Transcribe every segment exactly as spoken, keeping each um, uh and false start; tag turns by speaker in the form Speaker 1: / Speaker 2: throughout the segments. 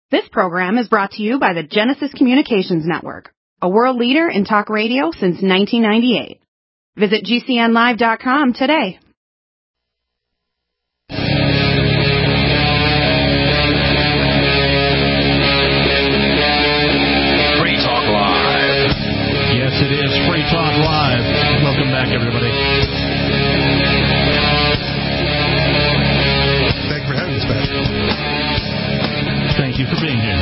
Speaker 1: This program is brought to you by the Genesis Communications Network, a world leader in talk radio since nineteen ninety-eight. Visit G C N live dot com today.
Speaker 2: Free Talk Live.
Speaker 3: Yes, it is Free Talk Live. Welcome back, everybody.
Speaker 4: Thank you for having us back.
Speaker 3: Thank you for being here.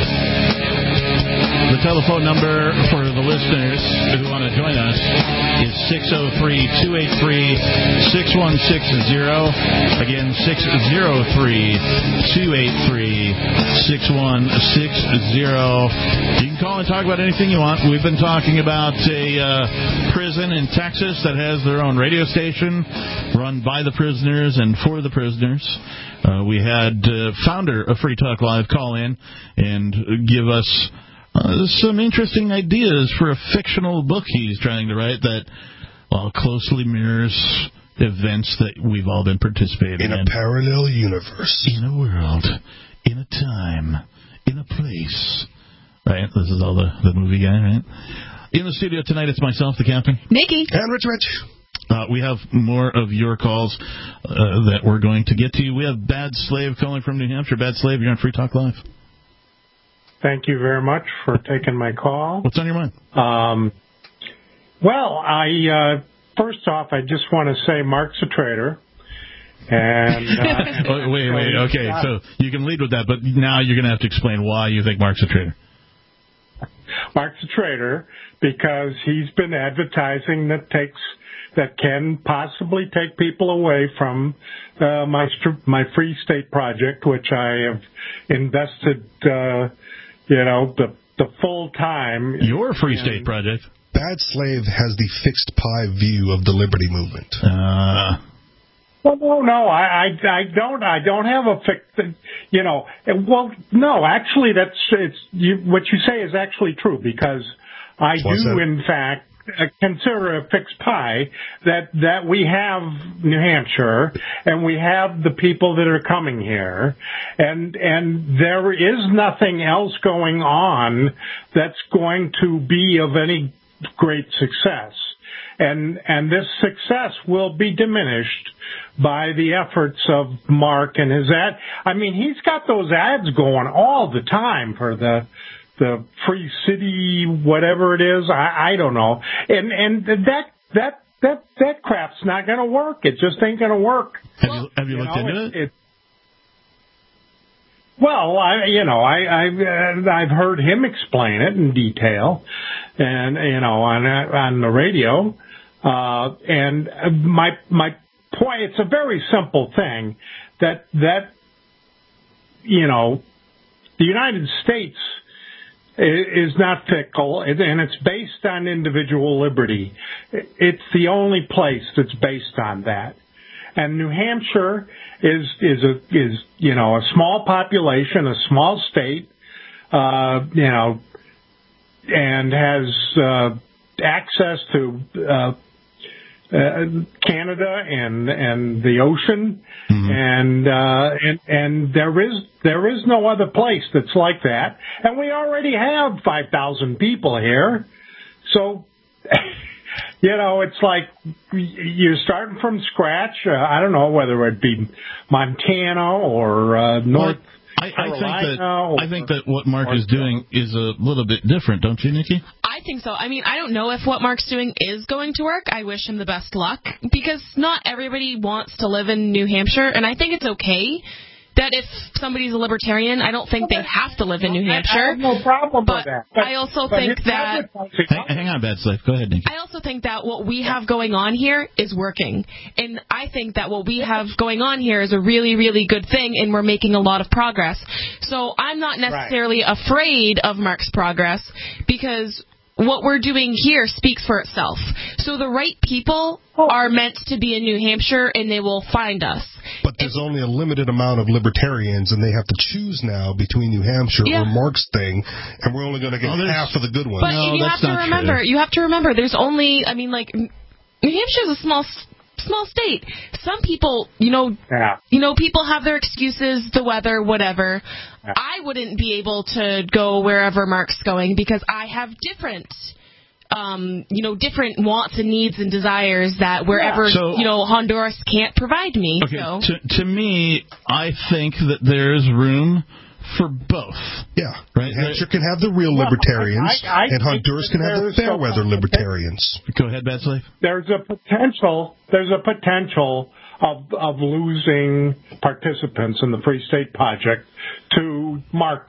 Speaker 3: The telephone number for the listeners who want to join us is six oh three, two eight three, six one six zero. Again, six oh three, two eight three, six one six zero. You can call and talk about anything you want. We've been talking about a uh, prison in Texas that has their own radio station run by the prisoners and for the prisoners. Uh, we had uh, founder of Free Talk Live call in and give us uh, some interesting ideas for a fictional book he's trying to write that, well, closely mirrors events that we've all been participating in.
Speaker 4: In a parallel universe.
Speaker 3: In a world. In a time. In a place. Right? This is all the, the movie guy, right? In the studio tonight, it's myself, the captain.
Speaker 1: Nikki.
Speaker 4: And Rich Rich.
Speaker 3: Uh, we have more of your calls uh, that we're going to get to you. We have Bad Slave calling from New Hampshire. Bad Slave, you're on Free Talk Live.
Speaker 5: Thank you very much for taking my call.
Speaker 3: What's on your mind?
Speaker 5: Um, well, I uh, first off, I just want to say Mark's a traitor. And, uh,
Speaker 3: oh, wait, wait, okay. So you can lead with that, but now you're going to have to explain why you think Mark's a traitor.
Speaker 5: Mark's a traitor because he's been advertising that takes that can possibly take people away from uh, my my Free State project, which I have invested, uh, you know, the the full time.
Speaker 3: Your Free State project.
Speaker 4: Bad Slave has the fixed pie view of the Liberty Movement.
Speaker 3: Uh,
Speaker 5: well, no, no, I, I, I don't, I don't have a fixed, you know. Well, no, actually, that's it's you, what you say is actually true because I
Speaker 4: What's
Speaker 5: do,
Speaker 4: that?
Speaker 5: in fact. Uh, consider a fixed pie that that we have New Hampshire and we have the people that are coming here and and there is nothing else going on that's going to be of any great success and and this success will be diminished by the efforts of Mark and his ad. I mean, he's got those ads going all the time for the the Free City, whatever it is, I, I don't know. And and that that that that crap's not going to work. It just ain't going to work.
Speaker 3: Have you have you, you looked
Speaker 5: know,
Speaker 3: into
Speaker 5: it?
Speaker 3: it?
Speaker 5: it well, I you know I I've uh, I've heard him explain it in detail, and you know on on the radio. Uh, and my my point, it's a very simple thing that that you know the United States is not fickle, and it's based on individual liberty. It's the only place that's based on that. And New Hampshire is is a is you know a small population, a small state, uh, you know, and has uh, access to uh, uh, Canada and and the ocean, mm-hmm. and uh, and and there is there is no other place that's like that, and we already have five thousand people here, so you know it's like you're starting from scratch. Uh, I don't know whether it be Montana or uh, North.
Speaker 3: Well, I, I think that
Speaker 5: or,
Speaker 3: I think that what Mark is doing is a little bit different, don't you, Nikki?
Speaker 6: I think so. I mean, I don't know if what Mark's doing is going to work. I wish him the best luck because not everybody wants to live in New Hampshire, and I think it's okay that if somebody's a libertarian, I don't think they have to live in New Hampshire.
Speaker 5: I have no problem
Speaker 6: but
Speaker 5: with that. But
Speaker 6: I also
Speaker 5: but
Speaker 6: think that...
Speaker 3: Hang, hang on, Bad Slave. Go ahead, Nikki.
Speaker 6: I also think that what we have going on here is working. And I think that what we have going on here is a really, really good thing, and we're making a lot of progress. So I'm not necessarily right. afraid of Mark's progress because what we're doing here speaks for itself. So the right people oh. are meant to be in New Hampshire, and they will find us.
Speaker 4: But there's and, only a limited amount of libertarians, and they have to choose now between New Hampshire yeah. or Mark's thing, and we're only going to get
Speaker 3: oh,
Speaker 4: half of the good ones.
Speaker 6: But
Speaker 3: no,
Speaker 6: you
Speaker 3: that's
Speaker 6: have to
Speaker 3: not
Speaker 6: remember,
Speaker 3: true.
Speaker 6: you have to remember, there's only, I mean, like, New Hampshire is a small small state. Some people, you know,
Speaker 5: yeah.
Speaker 6: you know, people have their excuses, the weather, whatever. Yeah. I wouldn't be able to go wherever Mark's going because I have different, um, you know, different wants and needs and desires that wherever,
Speaker 3: yeah. so,
Speaker 6: you know, Honduras can't provide me.
Speaker 3: Okay,
Speaker 6: so.
Speaker 3: to, to me, I think that there's room for both.
Speaker 4: Yeah.
Speaker 3: Right?
Speaker 4: New Hampshire can have the real well, libertarians, I, I, I and Honduras can have the fair weather libertarians.
Speaker 3: Go ahead, Bad Slave.
Speaker 5: There's a potential. There's a potential of of losing participants in the Free State Project to Mark's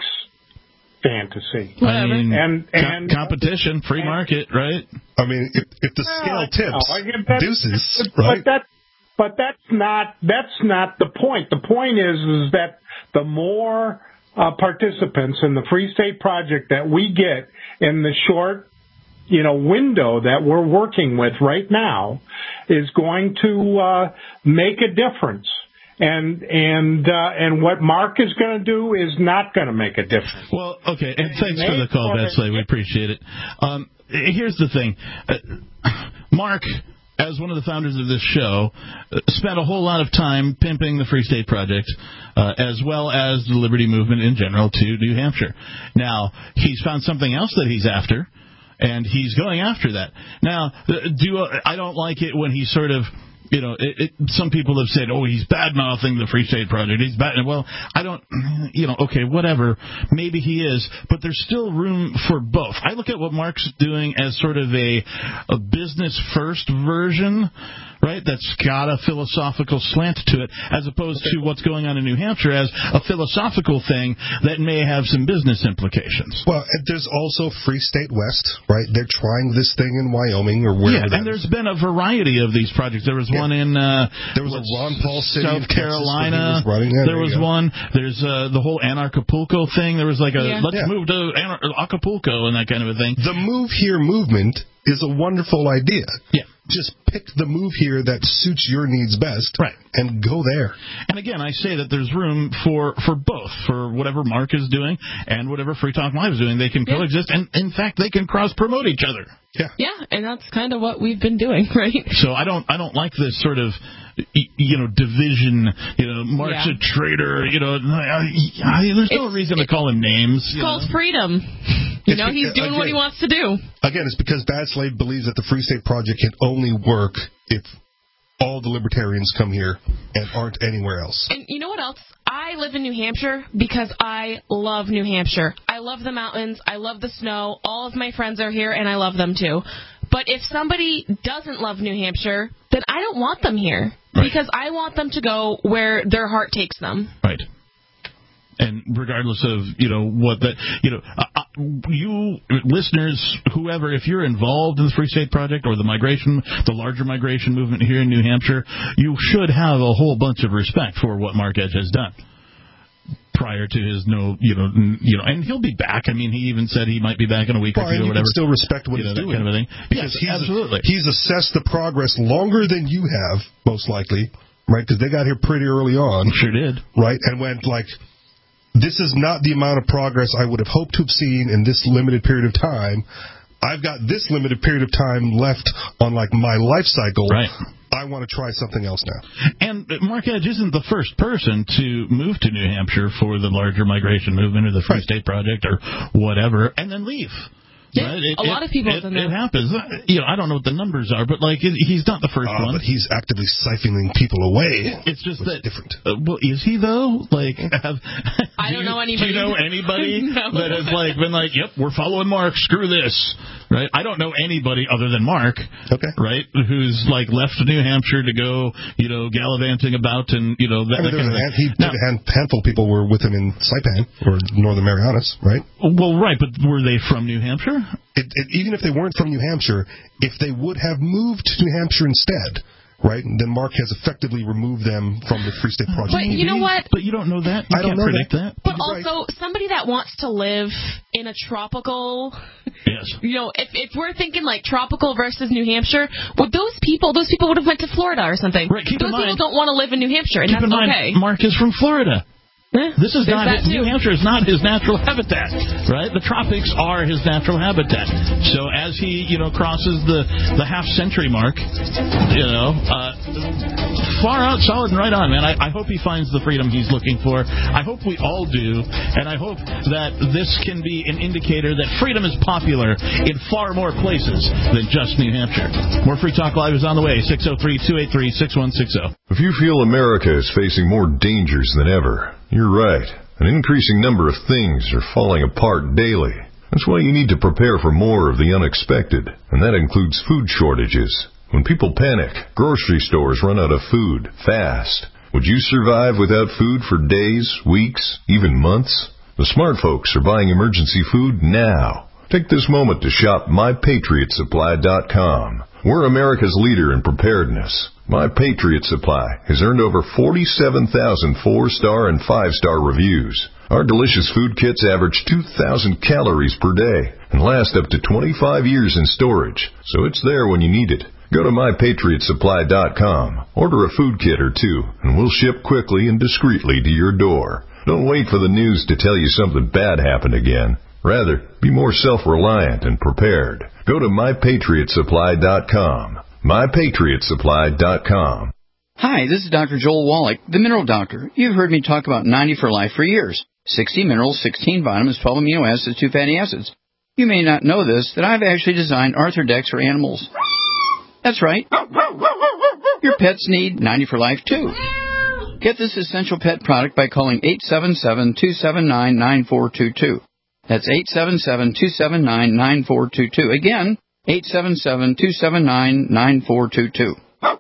Speaker 5: fantasy.
Speaker 3: I mean,
Speaker 5: and, and
Speaker 3: co- competition, free and, market, right?
Speaker 4: I mean, if, if the scale uh, tips, no, that, deuces,
Speaker 5: but,
Speaker 4: right?
Speaker 5: But that, but that's not that's not the point. The point is is that the more Uh, participants in the Free State Project that we get in the short, you know, window that we're working with right now is going to uh, make a difference. And and uh, and what Mark is going to do is not going to make a difference.
Speaker 3: Well, okay, and thanks for the call, Bad Slave. We appreciate it. Um, here's the thing, uh, Mark, as one of the founders of this show, uh, spent a whole lot of time pimping the Free State Project, uh, as well as the Liberty Movement in general to New Hampshire. Now, he's found something else that he's after, and he's going after that. Now, do uh, I don't like it when he sort of, you know, it, it, some people have said, oh, he's bad-mouthing the Free State Project. He's bad. Well, I don't, you know, okay, whatever. Maybe he is, but there's still room for both. I look at what Mark's doing as sort of a, a business-first version, right, that's got a philosophical slant to it, as opposed to what's going on in New Hampshire as a philosophical thing that may have some business implications.
Speaker 4: Well, there's also Free State West, right? They're trying this thing in Wyoming or wherever.
Speaker 3: Yeah, and there's been a variety of these projects. There was yeah. one in uh,
Speaker 4: there was a Ron Paul City,
Speaker 3: South Carolina.
Speaker 4: Was
Speaker 3: there, there was one. There's uh, the whole Anarchapulco thing. There was like a
Speaker 6: yeah.
Speaker 3: let's
Speaker 6: yeah.
Speaker 3: move to Anar- Acapulco and that kind of a thing.
Speaker 4: The Move Here movement is a wonderful idea.
Speaker 3: Yeah.
Speaker 4: Just pick the move here that suits your needs best,
Speaker 3: right,
Speaker 4: and go there.
Speaker 3: And again, I say that there's room for, for both, for whatever Mark is doing and whatever Free Talk Live is doing. They can yeah. coexist, and in fact, they can cross-promote each other.
Speaker 4: Yeah,
Speaker 6: yeah, and that's kind of what we've been doing, right?
Speaker 3: So I don't, I don't like this sort of, you know, division. You know, Mark's yeah. a traitor. You know, I, I, there's no it's, reason to call him names.
Speaker 6: It's called know? freedom. You it's know, he's doing again, what he wants to do.
Speaker 4: Again, it's because Bad Slave believes that the Free State Project can only work if all the libertarians come here and aren't anywhere else.
Speaker 6: And you know what else? I live in New Hampshire because I love New Hampshire. I love the mountains. I love the snow. All of my friends are here, and I love them too. But if somebody doesn't love New Hampshire, then I don't want them here. Right. Because I want them to go where their heart takes them.
Speaker 3: Right. And regardless of, you know, what the, you know, uh, you listeners, whoever, if you're involved in the Free State Project or the migration, the larger migration movement here in New Hampshire, you should have a whole bunch of respect for what Mark Edge has done prior to his no, you know, you know, and he'll be back. I mean, he even said he might be back in a week
Speaker 4: well,
Speaker 3: or two or whatever.
Speaker 4: You can still respect what
Speaker 3: you
Speaker 4: he's
Speaker 3: know,
Speaker 4: doing,
Speaker 3: kind of a thing.
Speaker 4: Because
Speaker 3: yes,
Speaker 4: he's
Speaker 3: absolutely.
Speaker 4: A, he's assessed the progress longer than you have, most likely, right? Because they got here pretty early on.
Speaker 3: Sure did.
Speaker 4: Right, and went like, this is not the amount of progress I would have hoped to have seen in this limited period of time. I've got this limited period of time left on, like, my life cycle.
Speaker 3: Right.
Speaker 4: I want to try something else now.
Speaker 3: And Mark Edge isn't the first person to move to New Hampshire for the larger migration movement or the Free right. State Project or whatever, and then leave.
Speaker 6: Yeah,
Speaker 3: right? it,
Speaker 6: a lot
Speaker 3: it,
Speaker 6: of people
Speaker 3: it,
Speaker 6: have done that.
Speaker 3: It happens. You know, I don't know what the numbers are, but like it, he's not the first
Speaker 4: uh,
Speaker 3: one.
Speaker 4: But he's actively siphoning people away.
Speaker 3: It's just that
Speaker 4: different.
Speaker 3: Uh, well, is he though? Like, have,
Speaker 6: I don't
Speaker 3: do
Speaker 6: know
Speaker 3: you,
Speaker 6: anybody.
Speaker 3: Do you know anybody
Speaker 6: no.
Speaker 3: that has like been like, "Yep, we're following Mark. Screw this." Right? I don't know anybody other than Mark.
Speaker 4: Okay.
Speaker 3: Right? Who's like left New Hampshire to go, you know, gallivanting about and you know that,
Speaker 4: I mean,
Speaker 3: that kind of
Speaker 4: hand,
Speaker 3: thing.
Speaker 4: He now, a hand, handful of people were with him in Saipan or Northern Marianas, right?
Speaker 3: Well, right, but were they from New Hampshire?
Speaker 4: It, it, even if they weren't from New Hampshire, if they would have moved to New Hampshire instead, right, then Mark has effectively removed them from the Free State Project.
Speaker 6: But you know what?
Speaker 3: But you don't know that. You
Speaker 4: I don't
Speaker 3: can't
Speaker 4: know
Speaker 3: predict that. that.
Speaker 6: But also, right. somebody that wants to live in a tropical...
Speaker 3: Yes.
Speaker 6: You know, if, if we're thinking like tropical versus New Hampshire, well, those people, those people would have went to Florida or something.
Speaker 3: Right, keep
Speaker 6: those
Speaker 3: in mind,
Speaker 6: people don't want to live in New Hampshire, and
Speaker 3: keep
Speaker 6: that's
Speaker 3: in mind,
Speaker 6: okay.
Speaker 3: Mark is from Florida.
Speaker 6: Eh,
Speaker 3: this is not his,
Speaker 6: New
Speaker 3: Hampshire is not his natural habitat, right? The tropics are his natural habitat. So as he, you know, crosses the, the half century mark, you know, uh, far out, solid and right on, man. I, I hope he finds the freedom he's looking for. I hope we all do, and I hope that this can be an indicator that freedom is popular in far more places than just New Hampshire. More Free Talk Live is on the way. six oh three, two eight three, six one six oh.
Speaker 7: If you feel America is facing more dangers than ever, you're right. An increasing number of things are falling apart daily. That's why you need to prepare for more of the unexpected, and that includes food shortages. When people panic, grocery stores run out of food fast. Would you survive without food for days, weeks, even months? The smart folks are buying emergency food now. Take this moment to shop my patriot supply dot com. We're America's leader in preparedness. My Patriot Supply has earned over forty-seven thousand four-star and five-star reviews. Our delicious food kits average two thousand calories per day and last up to twenty-five years in storage, so it's there when you need it. Go to my patriot supply dot com, order a food kit or two, and we'll ship quickly and discreetly to your door. Don't wait for the news to tell you something bad happened again. Rather, be more self-reliant and prepared. Go to my patriot supply dot com. my patriot supply dot com.
Speaker 8: Hi, this is Doctor Joel Wallach, the Mineral Doctor. You've heard me talk about ninety for Life for years. sixty minerals, sixteen vitamins, twelve amino acids, two fatty acids. You may not know this, that I've actually designed Arthrodex for animals. That's right. Your pets need ninety for Life, too. Get this essential pet product by calling eight seven seven, two seven nine, nine four two two. That's eight seven seven, two seven nine, nine four two two. Again, eight seven seven, two seven nine, nine four two two.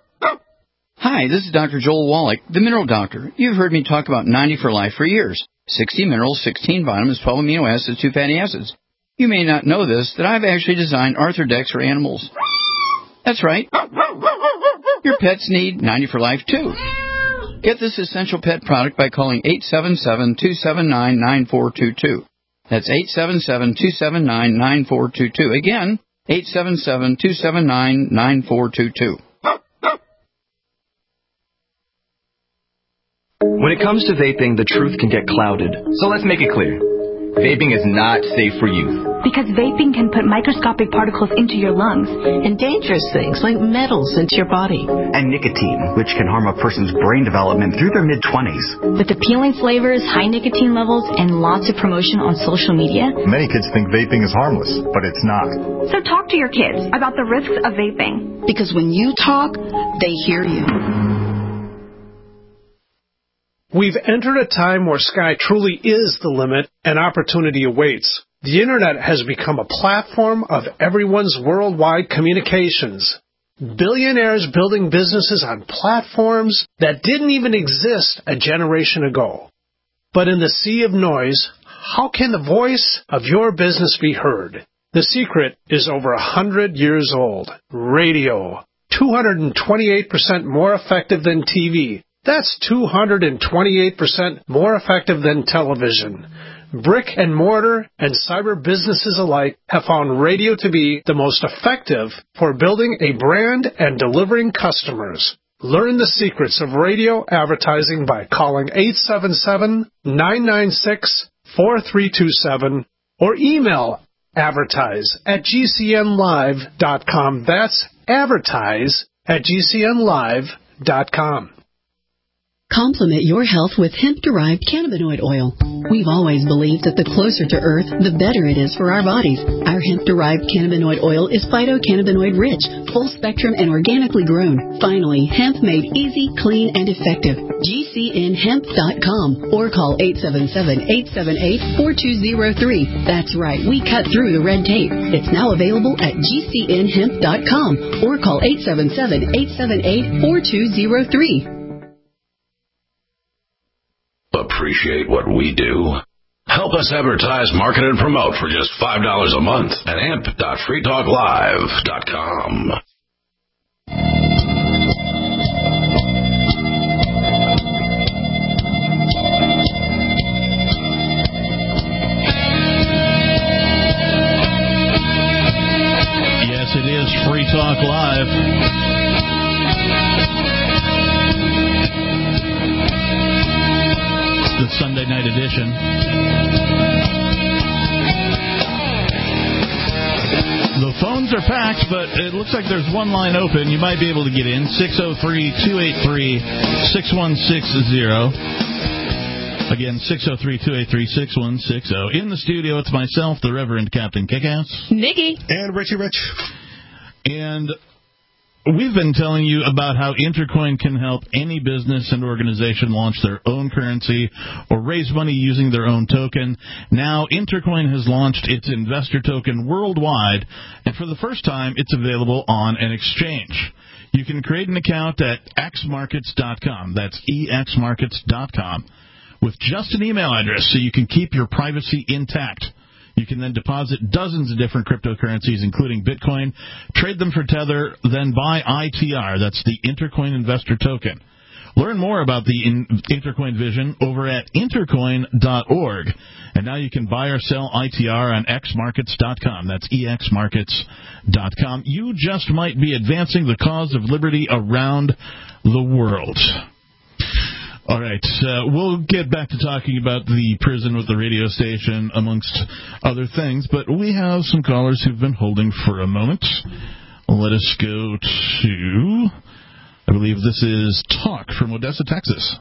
Speaker 8: Hi, this is Doctor Joel Wallach, the Mineral Doctor. You've heard me talk about ninety for Life for years. sixty minerals, sixteen vitamins, twelve amino acids, two fatty acids. You may not know this, that I've actually designed Arthrodex for animals. That's right. Your pets need ninety for Life, too. Get this essential pet product by calling eight seven seven, two seven nine, nine four two two. That's eight seven seven, two seven nine, nine four two two. Again, eight seven seven, two seven nine, nine four two two.
Speaker 9: When it comes to vaping, the truth can get clouded. So let's make it clear. Vaping is not safe for youth.
Speaker 10: Because vaping can put microscopic particles into your lungs.
Speaker 11: And dangerous things like metals into your body.
Speaker 12: And nicotine, which can harm a person's brain development through their mid-twenties.
Speaker 10: With appealing flavors, high nicotine levels, and lots of promotion on social media.
Speaker 12: Many kids think vaping is harmless, but it's not.
Speaker 10: So talk to your kids about the risks of vaping.
Speaker 11: Because when you talk, they hear you.
Speaker 13: We've entered a time where sky truly is the limit and opportunity awaits. The Internet has become a platform of everyone's worldwide communications. Billionaires building businesses on platforms that didn't even exist a generation ago. But in the sea of noise, how can the voice of your business be heard? The secret is over a hundred years old. Radio. two hundred twenty-eight percent more effective than T V. That's two hundred twenty-eight percent more effective than television. Brick and mortar and cyber businesses alike have found radio to be the most effective for building a brand and delivering customers. Learn the secrets of radio advertising by calling eight seven seven, nine nine six, four three two seven or email advertise at g c n live dot com. That's advertise at g c n live dot com.
Speaker 14: Complement your health with hemp-derived cannabinoid oil. We've always believed that the closer to Earth, the better it is for our bodies. Our hemp-derived cannabinoid oil is phytocannabinoid-rich, full-spectrum, and organically grown. Finally, hemp made easy, clean, and effective. G C N hemp dot com or call eight seven seven, eight seven eight, four two zero three. That's right, we cut through the red tape. It's now available at G C N hemp dot com or call eight seven seven, eight seven eight, four two zero three.
Speaker 2: Appreciate what we do? Help us advertise, market, and promote for just five dollars a month at amp dot free talk live dot com.
Speaker 3: Yes, it is Free Talk Live. The Sunday night edition. The phones are packed, but it looks like there's one line open. You might be able to get in. six oh three, two eight three, six one six zero. Again, six oh three, two eight three, six one six zero. In the studio, it's myself, the Reverend Captain Kickass.
Speaker 6: Nikki.
Speaker 4: And Richie Rich.
Speaker 3: And we've been telling you about how Intercoin can help any business and organization launch their own currency or raise money using their own token. Now, Intercoin has launched its investor token worldwide, and for the first time, it's available on an exchange. You can create an account at x markets dot com. That's e x markets dot com. With just an email address so you can keep your privacy intact. You can then deposit dozens of different cryptocurrencies, including Bitcoin, trade them for Tether, then buy I T R. That's the Intercoin Investor Token. Learn more about the in- Intercoin vision over at intercoin dot org. And now you can buy or sell I T R on x markets dot com. That's e x markets dot com. You just might be advancing the cause of liberty around the world. All right, uh, we'll get back to talking about the prison with the radio station, amongst other things, but we have some callers who've been holding for a moment. Let us go to, I believe this is Talk from Odessa, Texas.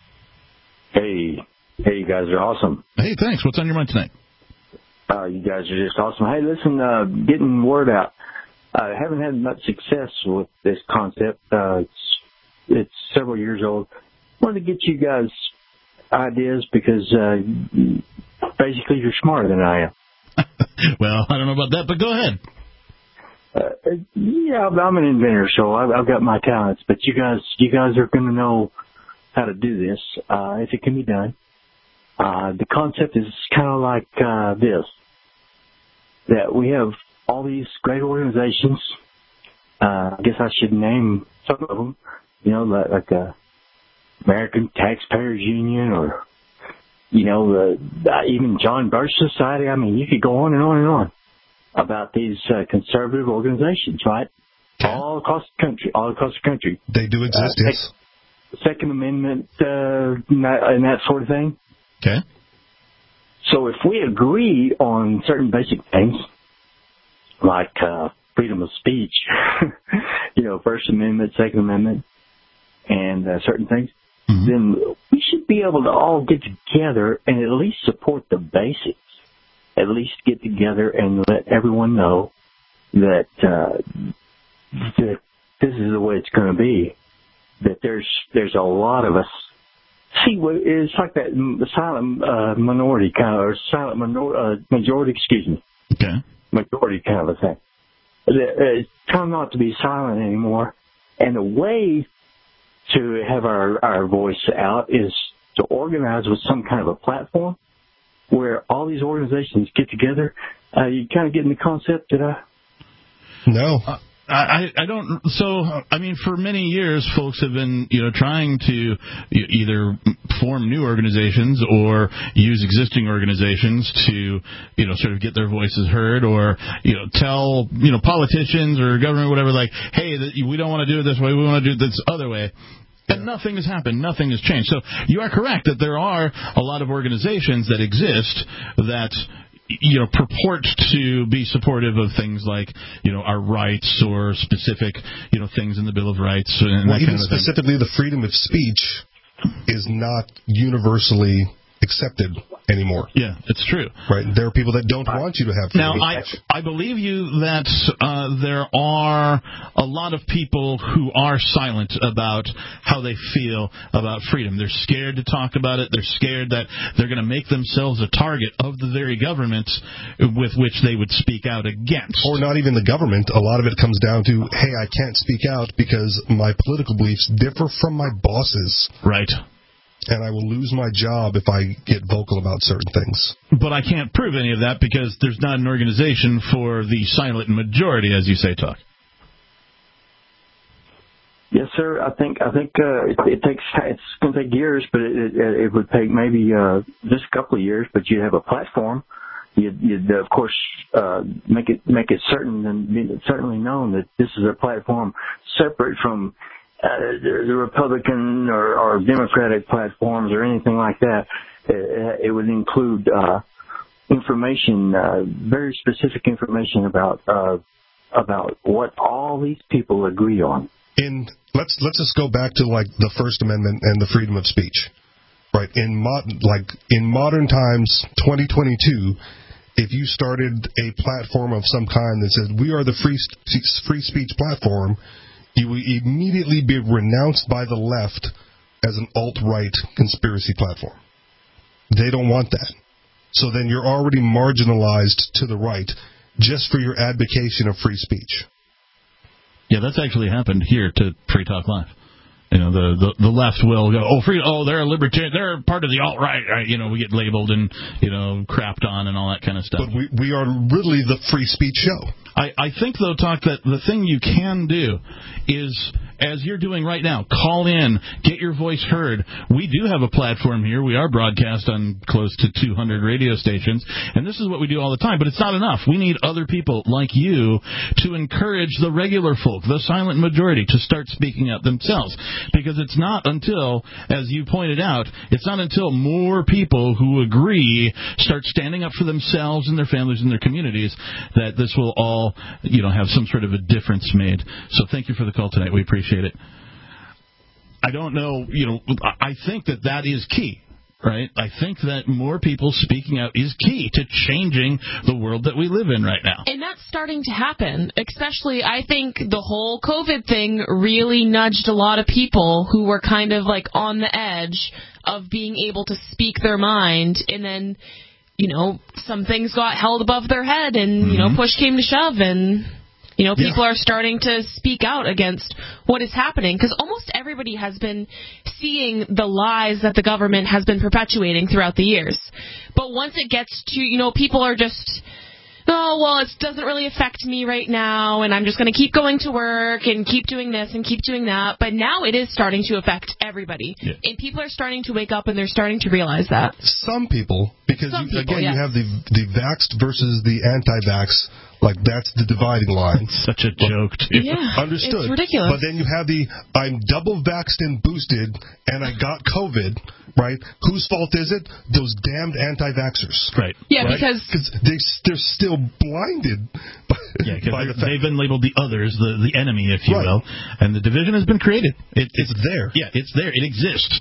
Speaker 15: Hey, hey, you guys are awesome.
Speaker 3: Hey, thanks. What's on your mind tonight?
Speaker 15: Uh, you guys are just awesome. Hey, listen, uh, getting word out. I haven't had much success with this concept. Uh, it's, it's several years old. Wanted to get you guys ideas because uh, basically you're smarter than I am.
Speaker 3: Well, I don't know about that, but go ahead.
Speaker 15: Uh, yeah, I'm an inventor, so I've, I've got my talents. But you guys, you guys are going to know how to do this uh, if it can be done. Uh, the concept is kind of like uh, this: that we have all these great organizations. Uh, I guess I should name some of them. You know, like, like a American Taxpayers Union, or, you know, the, uh, even John Birch Society. I mean, you could go on and on and on about these uh, conservative organizations, right? All across the country, all across the country.
Speaker 4: They do exist, uh, yes.
Speaker 15: Second Amendment uh, and, that, and that sort of thing.
Speaker 3: Okay.
Speaker 15: So if we agree on certain basic things, like uh, freedom of speech, you know, First Amendment, Second Amendment, and uh, certain things, mm-hmm. then we should be able to all get together and at least support the basics. At least get together and let everyone know that, uh, that this is the way it's going to be. That there's there's a lot of us. See, it's like that silent uh, minority kind of, or silent minor, uh, majority, excuse me.
Speaker 3: Okay.
Speaker 15: Majority kind of a thing. It's trying not to be silent anymore. And the way to have our, our voice out is to organize with some kind of a platform where all these organizations get together. Uh, you kind of getting the concept that I...
Speaker 4: No.
Speaker 3: Uh, I, I don't. So, I mean, for many years, folks have been, you know, trying to either form new organizations or use existing organizations to, you know, sort of get their voices heard, or, you know, tell, you know, politicians or government, whatever, like, hey, we don't want to do it this way, we want to do it this other way. And nothing has happened. Nothing has changed. So you are correct that there are a lot of organizations that exist that, you know, purport to be supportive of things like, you know, our rights or specific, you know, things in the Bill of Rights. And
Speaker 4: well,
Speaker 3: that
Speaker 4: even
Speaker 3: kind of
Speaker 4: specifically
Speaker 3: thing.
Speaker 4: The freedom of speech is not universally accepted anymore.
Speaker 3: Yeah, it's true.
Speaker 4: Right. There are people that don't want you to have freedom.
Speaker 3: Now, I I believe you that uh, there are a lot of people who are silent about how they feel about freedom. They're scared to talk about it. They're scared that they're going to make themselves a target of the very government with which they would speak out against.
Speaker 4: Or not even the government. A lot of it comes down to, hey, I can't speak out because my political beliefs differ from my boss's.
Speaker 3: Right.
Speaker 4: And I will lose my job if I get vocal about certain things.
Speaker 3: But I can't prove any of that because there's not an organization for the silent majority, as you say, Talk.
Speaker 15: Yes, sir. I think I think uh, it, it takes it's going to take years, but it, it, it would take maybe uh, just a couple of years. But you have a platform. You'd, you'd of course uh, make it make it certain and certainly known that this is a platform separate from Uh, the, the Republican or, or Democratic platforms or anything like that. It, it would include uh, information, uh, very specific information about uh, about what all these people agree on.
Speaker 4: In let's let's just go back to like the First Amendment and the freedom of speech, right? In mod, like in modern times, twenty twenty-two, if you started a platform of some kind that says we are the free free speech platform, you would immediately be renounced by the left as an alt-right conspiracy platform. They don't want that. So then you're already marginalized to the right just for your advocacy of free speech.
Speaker 3: Yeah, that's actually happened here to Free Talk Live. You know, the, the, the left will go, oh, free, oh, they're a libertarian, they're part of the alt-right, right? You know, we get labeled and, you know, crapped on and all that kind of stuff.
Speaker 4: But we, we are really the free speech show.
Speaker 3: I, I think, though, Talk, that the thing you can do is, as you're doing right now, call in, get your voice heard. We do have a platform here. We are broadcast on close to two hundred radio stations, and this is what we do all the time. But it's not enough. We need other people like you to encourage the regular folk, the silent majority, to start speaking up themselves. Because it's not until, as you pointed out, it's not until more people who agree start standing up for themselves and their families and their communities that this will all, you know, have some sort of a difference made. So thank you for the call tonight. We appreciate it. I don't know, you know, I think that that is key. Right? I think that more people speaking out is key to changing the world that we live in right now.
Speaker 6: And that's starting to happen. Especially, I think the whole COVID thing really nudged a lot of people who were kind of like on the edge of being able to speak their mind. And then, you know, some things got held above their head and, mm-hmm. you know, push came to shove and... You know, people yeah. are starting to speak out against what is happening because almost everybody has been seeing the lies that the government has been perpetuating throughout the years. But once it gets to, you know, people are just, oh, well, it doesn't really affect me right now, and I'm just going to keep going to work and keep doing this and keep doing that. But now it is starting to affect everybody. Yeah. And people are starting to wake up and they're starting to realize that.
Speaker 4: Some people, because,
Speaker 6: Some
Speaker 4: you,
Speaker 6: people,
Speaker 4: again,
Speaker 6: yes.
Speaker 4: you have the, the vaxxed versus the anti-vax. Like, that's the dividing line.
Speaker 3: It's such a joke, too.
Speaker 6: Yeah,
Speaker 4: Understood.
Speaker 6: It's ridiculous.
Speaker 4: But then you have the, I'm double vaxxed and boosted, and I got COVID, right? Whose fault is it? Those damned anti-vaxxers.
Speaker 3: Right.
Speaker 6: Yeah,
Speaker 4: right?
Speaker 6: because...
Speaker 4: Because they, they're still blinded by,
Speaker 3: yeah,
Speaker 4: by the fact.
Speaker 3: They've been labeled the others, the, the enemy, if you right. will. And the division has been created. It,
Speaker 4: it's, it's there.
Speaker 3: Yeah, it's there. It exists.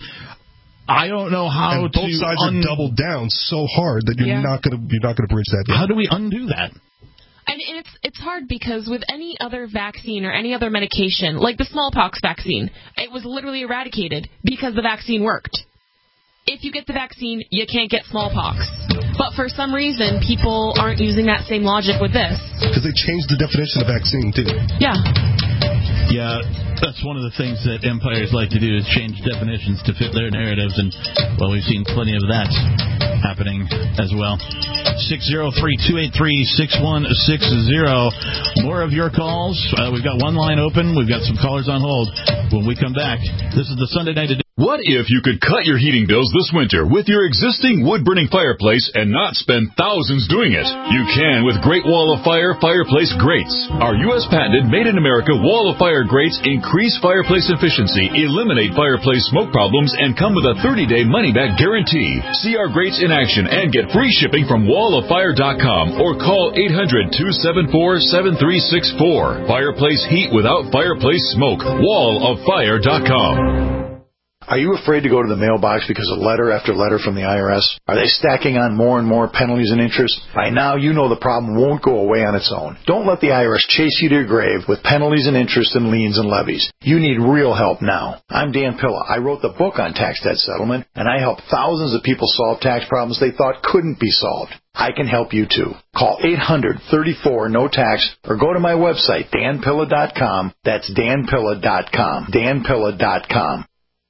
Speaker 3: I don't know how
Speaker 4: and both
Speaker 3: to...
Speaker 4: sides
Speaker 3: un-
Speaker 4: are doubled down so hard that you're
Speaker 6: yeah.
Speaker 4: not going to you're not going to bridge that gap.
Speaker 3: How do we undo that?
Speaker 6: And it's it's hard because with any other vaccine or any other medication, like the smallpox vaccine, it was literally eradicated because the vaccine worked. If you get the vaccine, you can't get smallpox. But for some reason, people aren't using that same logic with this.
Speaker 4: Because they changed the definition of vaccine, too.
Speaker 6: Yeah.
Speaker 3: Yeah, that's one of the things that empires like to do is change definitions to fit their narratives, and, well, we've seen plenty of that happening as well. six oh three, two eight three, six one six zero. More of your calls. Uh, we've got one line open. We've got some callers on hold. When we come back, this is the Sunday Night Edition.
Speaker 16: What if you could cut your heating bills this winter with your existing wood-burning fireplace and not spend thousands doing it? You can with Great Wall of Fire Fireplace Grates. Our U S patented made-in-America Wall of Fire grates increase fireplace efficiency, eliminate fireplace smoke problems, and come with a thirty-day money-back guarantee. See our grates in action and get free shipping from wall of fire dot com or call eight hundred, two seven four, seven three six four. Fireplace heat without fireplace smoke. wall of fire dot com.
Speaker 17: Are you afraid to go to the mailbox because of letter after letter from the I R S? Are they stacking on more and more penalties and interest? By now, you know the problem won't go away on its own. Don't let the I R S chase you to your grave with penalties and interest and liens and levies. You need real help now. I'm Dan Pilla. I wrote the book on tax debt settlement, and I help thousands of people solve tax problems they thought couldn't be solved. I can help you too. Call eight hundred, thirty-four, no tax or go to my website, dan pilla dot com. That's dan pilla dot com. dan pilla dot com.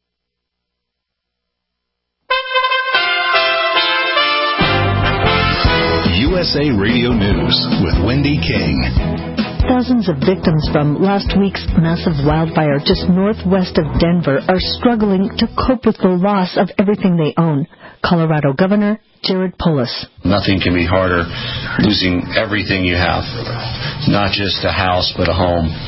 Speaker 2: U S A Radio News with Wendy King.
Speaker 18: Thousands of victims from last week's massive wildfire just northwest of Denver are struggling to cope with the loss of everything they own. Colorado Governor Jared Polis.
Speaker 19: Nothing can be harder, losing everything you have, not just a house but a home.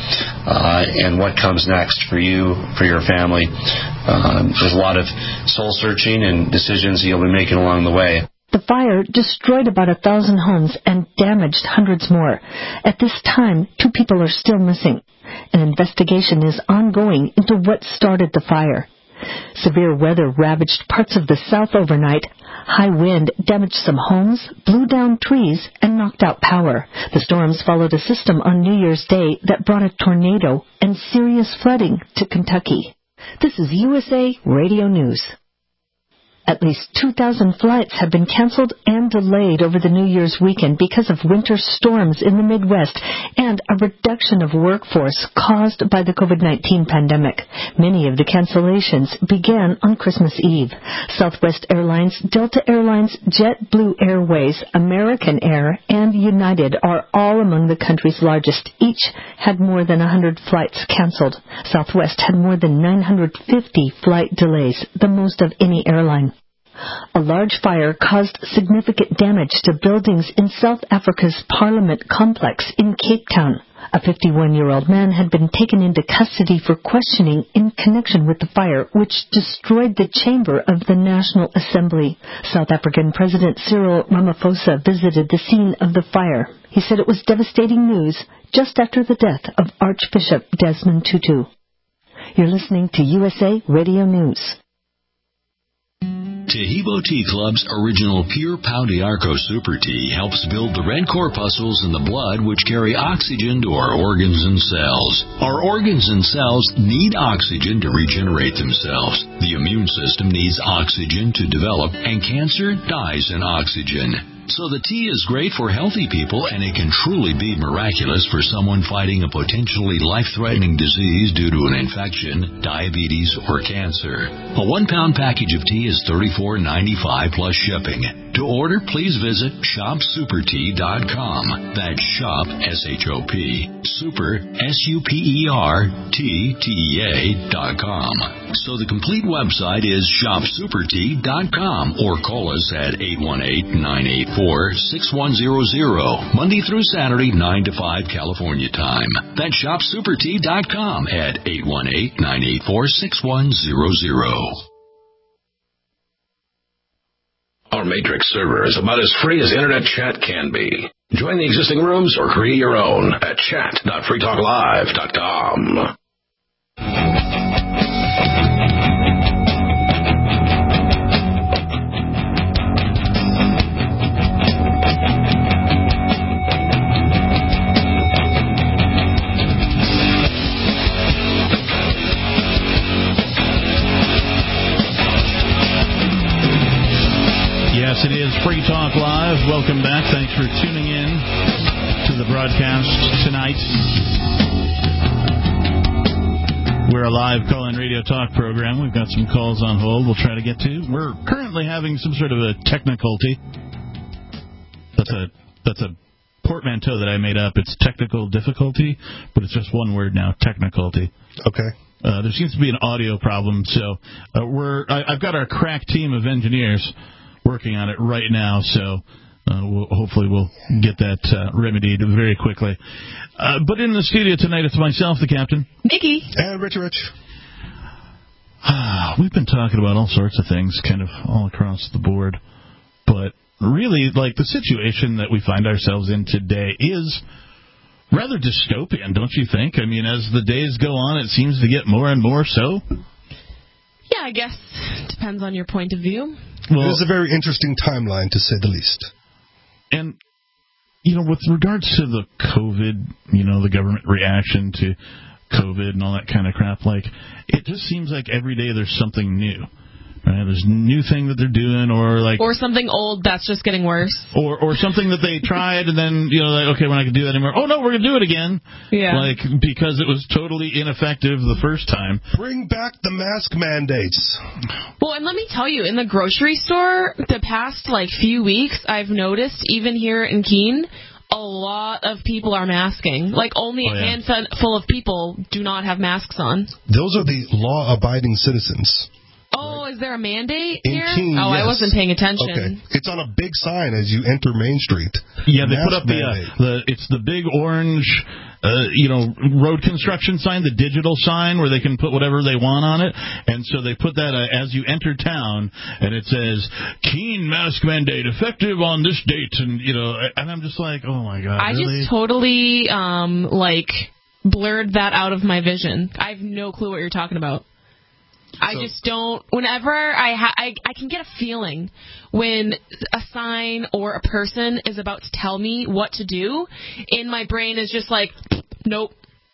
Speaker 19: uh, and what comes next for you, for your family. Um, there's a lot of soul-searching and decisions you'll be making along the way.
Speaker 18: The fire destroyed about a thousand homes and damaged hundreds more. At this time, two people are still missing. An investigation is ongoing into what started the fire. Severe weather ravaged parts of the south overnight. High wind damaged some homes, blew down trees, and knocked out power. The storms followed a system on New Year's Day that brought a tornado and serious flooding to Kentucky. This is U S A Radio News. At least two thousand flights have been canceled and delayed over the New Year's weekend because of winter storms in the Midwest and a reduction of workforce caused by the COVID nineteen pandemic. Many of the cancellations began on Christmas Eve. Southwest Airlines, Delta Airlines, JetBlue Airways, American Air, and United are all among the country's largest. Each had more than one hundred flights canceled. Southwest had more than nine hundred fifty flight delays, the most of any airline. A large fire caused significant damage to buildings in South Africa's Parliament complex in Cape Town. A fifty-one-year-old man had been taken into custody for questioning in connection with the fire, which destroyed the chamber of the National Assembly. South African President Cyril Ramaphosa visited the scene of the fire. He said it was devastating news just after the death of Archbishop Desmond Tutu. You're listening to U S A Radio News.
Speaker 2: Tahibo Tea Club's original Pure Pau d'Arco Super Tea helps build the red corpuscles in the blood which carry oxygen to our organs and cells. Our organs and cells need oxygen to regenerate themselves. The immune system needs oxygen to develop, and cancer dies in oxygen. So the tea is great for healthy people, and it can truly be miraculous for someone fighting a potentially life-threatening disease due to an infection, diabetes, or cancer. A one-pound package of tea is thirty-four ninety-five plus shipping. To order, please visit shop super tea dot com. That's shop, S H O P, super, S U P E R, T, T E A dot com. So the complete website is shop super tea dot com, or call us at eight one eight, nine eight four, six one zero zero, Monday through Saturday, nine to five California time. That's shop super tea dot com at eight one eight, nine eight four, six one zero zero. Our Matrix server is about as free as internet chat can be. Join the existing rooms or create your own at chat dot free talk live dot com.
Speaker 3: Yes, it is Free Talk Live. Welcome back. Thanks for tuning in to the broadcast tonight. We're a live call-in radio talk program. We've got some calls on hold we'll try to get to. We're currently having some sort of a techniculty. That's a that's a portmanteau that I made up. It's technical difficulty, but it's just one word now, techniculty.
Speaker 4: Okay.
Speaker 3: Uh, there seems to be an audio problem, so uh, we're I, I've got our crack team of engineers working on it right now, so uh, we'll, hopefully we'll get that uh, remedied very quickly. Uh, but in the studio tonight, it's myself, the captain.
Speaker 6: Nikki.
Speaker 4: And Rich Rich.
Speaker 3: We've been talking about all sorts of things kind of all across the board, but really, like, the situation that we find ourselves in today is rather dystopian, don't you think? I mean, as the days go on, it seems to get more and more so.
Speaker 6: Yeah, I guess depends on your point of view.
Speaker 4: Well, it is a very interesting timeline, to say the least.
Speaker 3: And, you know, with regards to the COVID, you know, the government reaction to COVID and all that kind of crap, like, it just seems like every day there's something new. Right? There's a new thing that they're doing, or like,
Speaker 6: or something old that's just getting worse,
Speaker 3: or or something that they tried and then, you know, like, okay, we're not gonna do that anymore. Oh no, we're gonna do it again.
Speaker 6: Yeah,
Speaker 3: like, because it was totally ineffective the first time.
Speaker 4: Bring back the mask mandates.
Speaker 6: Well, and let me tell you, in the grocery store, the past like few weeks, I've noticed even here in Keene, a lot of people are masking. Like, only
Speaker 3: oh,
Speaker 6: a
Speaker 3: yeah.
Speaker 6: handful of people do not have masks on.
Speaker 4: Those are the law-abiding citizens.
Speaker 6: Oh, is there a mandate
Speaker 4: in
Speaker 6: here?
Speaker 4: Keene,
Speaker 6: oh,
Speaker 4: yes.
Speaker 6: I wasn't paying attention.
Speaker 4: Okay, it's on a big sign as you enter Main Street.
Speaker 3: Yeah, they
Speaker 4: Mask
Speaker 3: put up the, uh, the it's the big orange, uh, you know, road construction sign, the digital sign where they can put whatever they want on it, and so they put that uh, as you enter town, and it says Keene mask mandate effective on this date, and you know, and I'm just like, oh my god,
Speaker 6: I
Speaker 3: really?
Speaker 6: just totally um like blurred that out of my vision. I have no clue what you're talking about. I so, just don't. Whenever I, ha- I I can get a feeling when a sign or a person is about to tell me what to do, in my brain is just like, nope,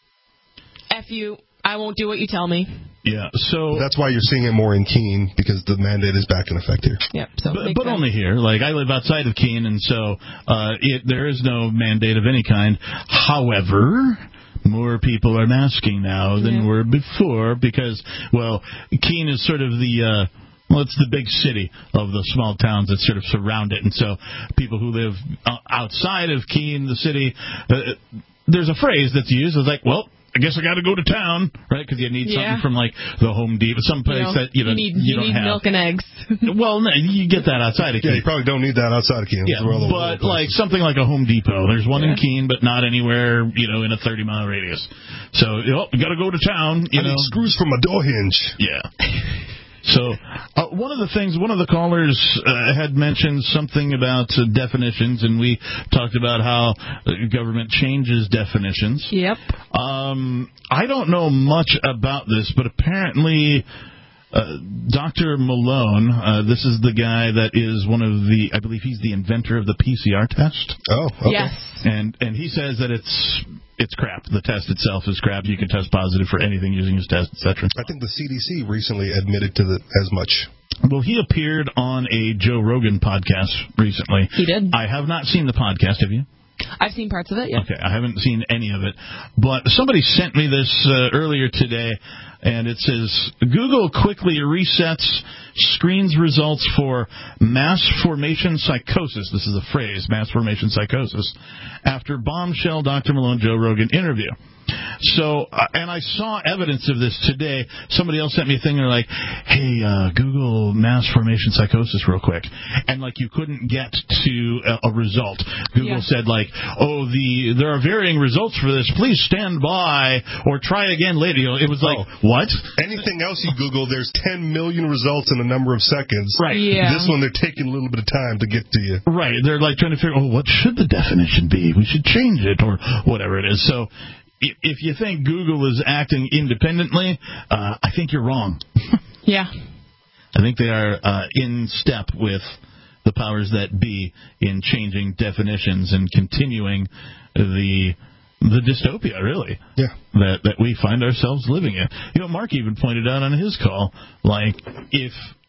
Speaker 6: F you, I won't do what you tell me.
Speaker 3: Yeah, so
Speaker 4: that's why you're seeing it more in Keene, because the mandate is back in effect here.
Speaker 6: Yep, so
Speaker 3: but, but only here. Like I live outside of Keene, and so uh, it, there is no mandate of any kind. However, more people are masking now than
Speaker 6: yeah.
Speaker 3: were before because, well, Keene is sort of the, uh, well, it's the big city of the small towns that sort of surround it. And so people who live outside of Keene, the city, uh, there's a phrase that's used. It's like, well, I guess I got to go to town, right? Because you need
Speaker 6: yeah.
Speaker 3: something from like the Home Depot, someplace
Speaker 6: you know,
Speaker 3: that you, know,
Speaker 6: you need,
Speaker 3: you,
Speaker 6: you
Speaker 3: don't
Speaker 6: need
Speaker 3: have
Speaker 6: milk and eggs.
Speaker 3: Well, no, you get that outside of Keene.
Speaker 4: Yeah, you probably don't need that outside of Keene.
Speaker 3: Yeah, but like something like a Home Depot, there's one
Speaker 6: yeah.
Speaker 3: in Keene, but not anywhere, you know, in a thirty mile radius. So you know, you got to go to town. You
Speaker 4: I
Speaker 3: know,
Speaker 4: need screws from a door hinge.
Speaker 3: Yeah. So uh, one of the things, one of the callers uh, had mentioned something about uh, definitions, and we talked about how the government changes definitions.
Speaker 6: Yep.
Speaker 3: Um, I don't know much about this, but apparently uh, Doctor Malone, uh, this is the guy that is one of the, I believe he's the inventor of the P C R test.
Speaker 4: Oh, okay.
Speaker 6: Yes.
Speaker 3: And and he says that it's it's crap. The test itself is crap. You can test positive for anything using his test, et cetera.
Speaker 4: I think the C D C recently admitted to the, as much.
Speaker 3: Well, he appeared on a Joe Rogan podcast recently.
Speaker 6: He did.
Speaker 3: I have not seen the podcast. Have you?
Speaker 6: I've seen parts of it, yeah.
Speaker 3: Okay, I haven't seen any of it. But somebody sent me this uh, earlier today, and it says, Google quickly resets screens results for mass formation psychosis. This is a phrase, mass formation psychosis, after bombshell Doctor Malone Joe Rogan interview. So, uh, and I saw evidence of this today. Somebody else sent me a thing. They're like, hey, uh, Google mass formation psychosis real quick. And, like, you couldn't get to a, a result. Google
Speaker 6: yeah.
Speaker 3: said, like, oh, the there are varying results for this. Please stand by or try again later. You know, it was like, oh, what?
Speaker 4: Anything else you Google, there's ten million results in a number of seconds.
Speaker 3: Right.
Speaker 6: Yeah.
Speaker 4: This one, they're taking a little bit of time to get to you.
Speaker 3: Right. They're, like, trying to figure, oh, what should the definition be? We should change it or whatever it is. So if you think Google is acting independently, uh, I think you're wrong.
Speaker 6: Yeah.
Speaker 3: I think they are uh, in step with the powers that be in changing definitions and continuing the the dystopia, really,
Speaker 4: yeah.
Speaker 3: that, that we find ourselves living in. You know, Mark even pointed out on his call, like, if,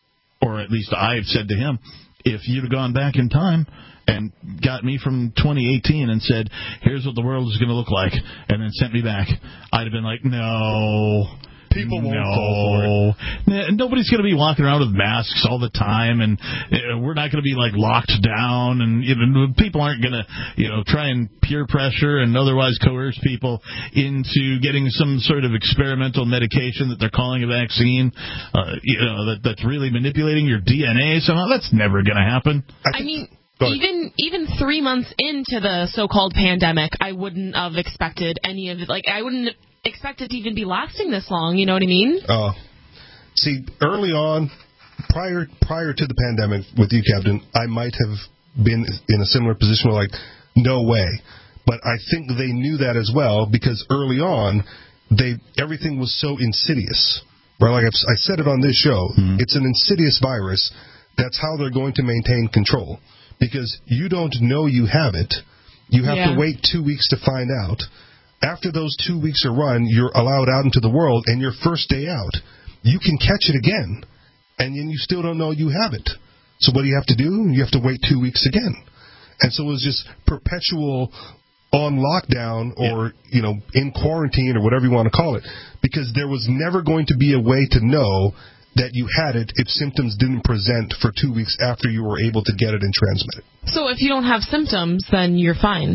Speaker 3: or at least I said to him, if you'd have gone back in time and got me from twenty eighteen and said, here's what the world is going to look like, and then sent me back, I'd have been like, no.
Speaker 4: People won't
Speaker 3: no.
Speaker 4: fall for
Speaker 3: it. Nobody's going to be walking around with masks all the time, and uh, we're not going to be, like, locked down, and you know, people aren't going to, you know, try and peer pressure and otherwise coerce people into getting some sort of experimental medication that they're calling a vaccine, uh, you know, that, that's really manipulating your D N A somehow. That's never going to happen.
Speaker 6: I, I mean... Even even three months into the so-called pandemic, I wouldn't have expected any of it. Like, I wouldn't expect it to even be lasting this long. You know what I mean?
Speaker 4: Oh, uh, see, early on, prior prior to the pandemic with you, Captain, I might have been in a similar position where, like, no way. But I think they knew that as well because early on, they everything was so insidious. Right? Like I've, I said it on this show, mm-hmm. It's an insidious virus. That's how they're going to maintain control. Because you don't know you have it. You have
Speaker 6: yeah.
Speaker 4: to wait two weeks to find out. After those two weeks are run, you're allowed out into the world, and your first day out, you can catch it again, and then you still don't know you have it. So what do you have to do? You have to wait two weeks again. And so it was just perpetual on lockdown or, yeah. you know, in quarantine or whatever you want to call it, because there was never going to be a way to know that you had it if symptoms didn't present for two weeks after you were able to get it and transmit it.
Speaker 6: So if you don't have symptoms, then you're fine.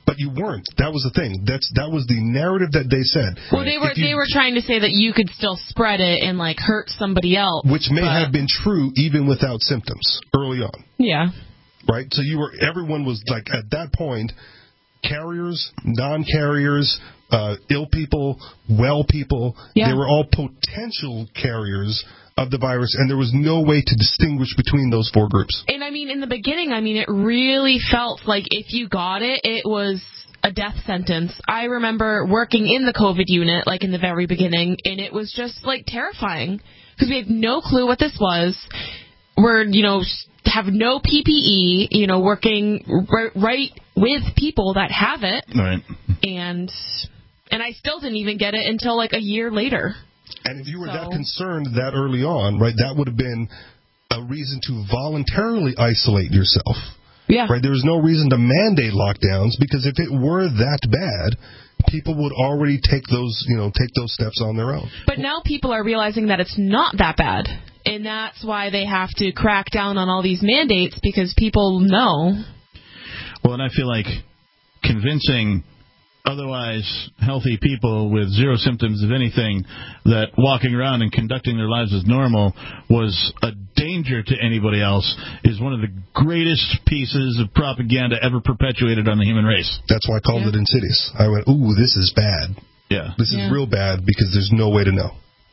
Speaker 4: But you weren't. That was the thing. That's that was the narrative that they said.
Speaker 6: Well, they were you, they were trying to say that you could still spread it and like hurt somebody else,
Speaker 4: which may
Speaker 6: but...
Speaker 4: have been true even without symptoms early on.
Speaker 6: Yeah.
Speaker 4: Right. So you were. Everyone was like at that point, carriers, non-carriers, uh, ill people, well people. Yeah. They were all potential carriers of the virus, and there was no way to distinguish between those four groups.
Speaker 6: And I mean, in the beginning, I mean, it really felt like if you got it, it was a death sentence. I remember working in the COVID unit, like in the very beginning, and it was just like terrifying because we had no clue what this was. We're, you know, have no P P E, you know, working r- right with people that have it.
Speaker 3: Right.
Speaker 6: And and I still didn't even get it until like a year later.
Speaker 4: And if you were
Speaker 6: so.
Speaker 4: that concerned that early on, right, that would have been a reason to voluntarily isolate yourself.
Speaker 6: Yeah.
Speaker 4: Right. There was no reason to mandate lockdowns because if it were that bad, people would already take those, you know, take those steps on their own.
Speaker 6: But now people are realizing that it's not that bad. And that's why they have to crack down on all these mandates because people know.
Speaker 3: Well, and I feel like convincing otherwise healthy people with zero symptoms of anything that walking around and conducting their lives as normal was a danger to anybody else is one of the greatest pieces of propaganda ever perpetuated on the human race.
Speaker 4: That's why I called yeah. it insidious. I went, ooh, this is bad.
Speaker 3: Yeah.
Speaker 4: This is
Speaker 6: yeah.
Speaker 4: real bad because there's no way to know.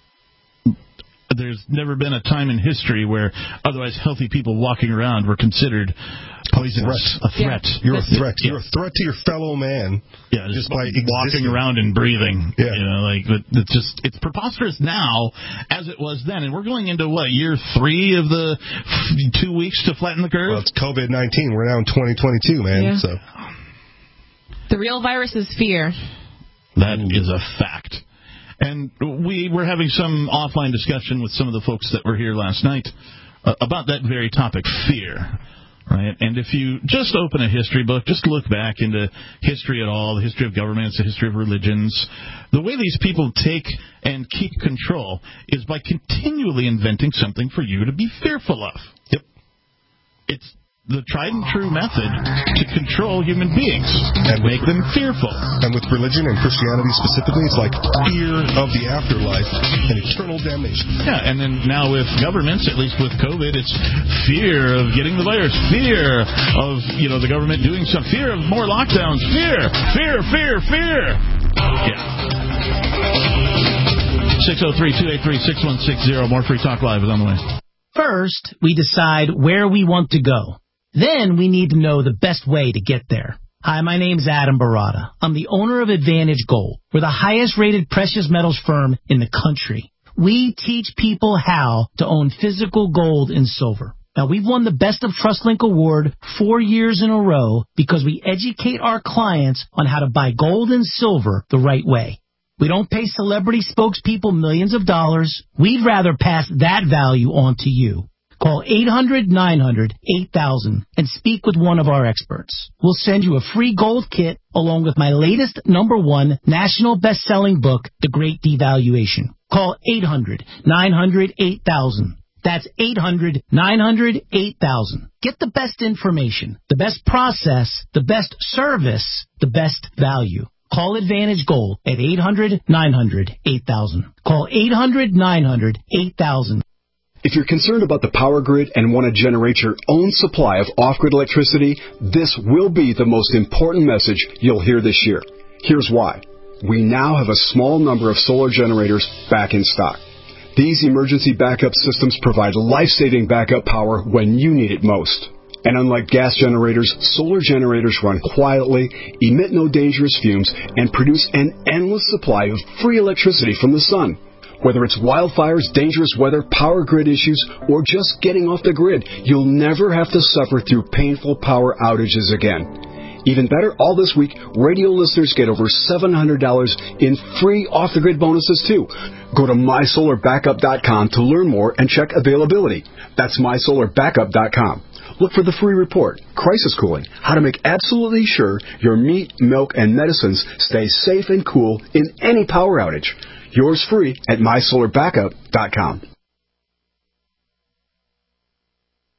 Speaker 3: There's never been a time in history where otherwise healthy people walking around were considered poisonous. A threat.
Speaker 4: Yeah. You're a threat. Yeah. You're a threat to your fellow man.
Speaker 3: Yeah, just, just by walking existing. around and breathing. Yeah. You know, like it's just it's preposterous now as it was then, and we're going into what year three of the two weeks to flatten the curve.
Speaker 4: Well, it's COVID nineteen. We're now in twenty twenty-two, man.
Speaker 6: Yeah.
Speaker 4: So
Speaker 6: the real virus is fear.
Speaker 3: That is a fact. And we were having some offline discussion with some of the folks that were here last night uh, about that very topic, fear, right? And if you just open a history book, just look back into history at all, the history of governments, the history of religions, the way these people take and keep control is by continually inventing something for you to be fearful of.
Speaker 4: Yep.
Speaker 3: It's the tried and true method to control human beings and make them fearful.
Speaker 4: And with religion and Christianity specifically, it's like fear of the afterlife and eternal damnation.
Speaker 3: Yeah, and then now with governments, at least with COVID, it's fear of getting the virus, fear of, you know, the government doing some, fear of more lockdowns, fear, fear, fear, fear. Yeah. six oh three, two eight three, six one six zero. More Free Talk Live is on the way.
Speaker 20: First, we decide where we want to go. Then we need to know the best way to get there. Hi, my name's Adam Barada. I'm the owner of Advantage Gold. We're the highest rated precious metals firm in the country. We teach people how to own physical gold and silver. Now, we've won the Best of TrustLink Award four years in a row because we educate our clients on how to buy gold and silver the right way. We don't pay celebrity spokespeople millions of dollars. We'd rather pass that value on to you. Call eight hundred, nine hundred, eight thousand and speak with one of our experts. We'll send you a free gold kit along with my latest number one national best-selling book, The Great Devaluation. Call eight hundred, nine hundred, eight thousand. That's eight hundred, nine hundred, eight thousand. Get the best information, the best process, the best service, the best value. Call Advantage Gold at eight hundred, nine hundred, eight thousand. Call eight hundred, nine hundred, eight thousand.
Speaker 21: If you're concerned about the power grid and want to generate your own supply of off-grid electricity, this will be the most important message you'll hear this year. Here's why. We now have a small number of solar generators back in stock. These emergency backup systems provide life-saving backup power when you need it most. And unlike gas generators, solar generators run quietly, emit no dangerous fumes, and produce an endless supply of free electricity from the sun. Whether it's wildfires, dangerous weather, power grid issues, or just getting off the grid, you'll never have to suffer through painful power outages again. Even better, all this week, radio listeners get over seven hundred dollars in free off-the-grid bonuses, too. Go to my solar backup dot com to learn more and check availability. That's my solar backup dot com. Look for the free report, Crisis Cooling, how to make absolutely sure your meat, milk, and medicines stay safe and cool in any power outage. Yours free at my solar backup dot com.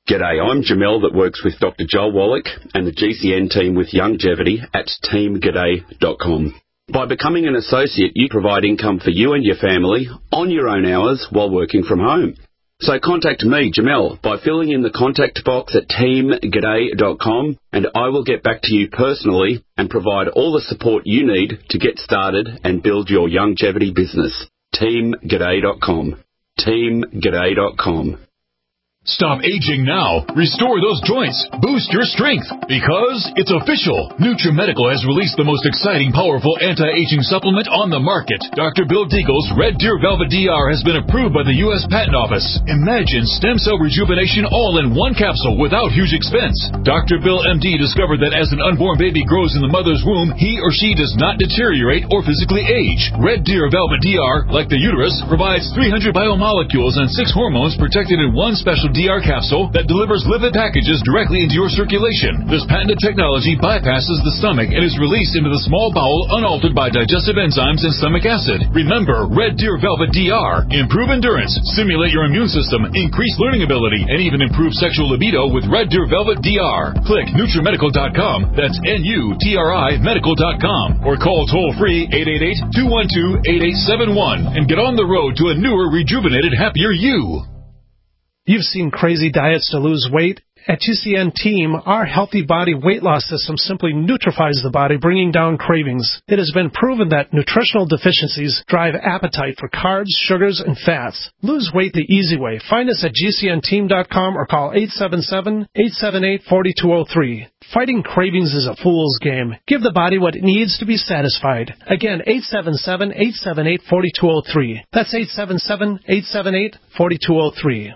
Speaker 1: G'day, I'm Jamel that works with Doctor Joel Wallach and the G C N team with Youngevity at team g'day dot com. By becoming an associate, you provide income for you and your family on your own hours while working from home. So contact me, Jamel, by filling in the contact box at team g'day dot com, and I will get back to you personally and provide all the support you need to get started and build your Youngevity business. team g'day dot com. team g'day dot com.
Speaker 16: Stop aging now. Restore those joints. Boost your strength. Because it's official. NutriMedical has released the most exciting, powerful anti-aging supplement on the market. Doctor Bill Deagle's Red Deer Velvet D R has been approved by the U S Patent Office. Imagine stem cell rejuvenation all in one capsule without huge expense. Doctor Bill M D discovered that as an unborn baby grows in the mother's womb, he or she does not deteriorate or physically age. Red Deer Velvet D R, like the uterus, provides three hundred biomolecules and six hormones protected in one special D R capsule that delivers lipid packages directly into your circulation. This patented technology bypasses the stomach and is released into the small bowel unaltered by digestive enzymes and stomach acid. Remember, Red Deer Velvet D R. Improve endurance, stimulate your immune system, increase learning ability, and even improve sexual libido with Red Deer Velvet D R. Click NutriMedical dot com, that's N U T R I medical dot com, or call toll-free eight eight eight, two one two, eight eight seven one and get on the road to a newer, rejuvenated, happier you.
Speaker 13: You've seen crazy diets to lose weight. At G C N Team, our healthy body weight loss system simply nutrifies the body, bringing down cravings. It has been proven that nutritional deficiencies drive appetite for carbs, sugars, and fats. Lose weight the easy way. Find us at G C N team dot com or call eight seven seven, eight seven eight, four two zero three. Fighting cravings is a fool's game. Give the body what it needs to be satisfied. Again, eight seven seven, eight seven eight, four two zero three. That's eight seven seven, eight seven eight, four two zero three.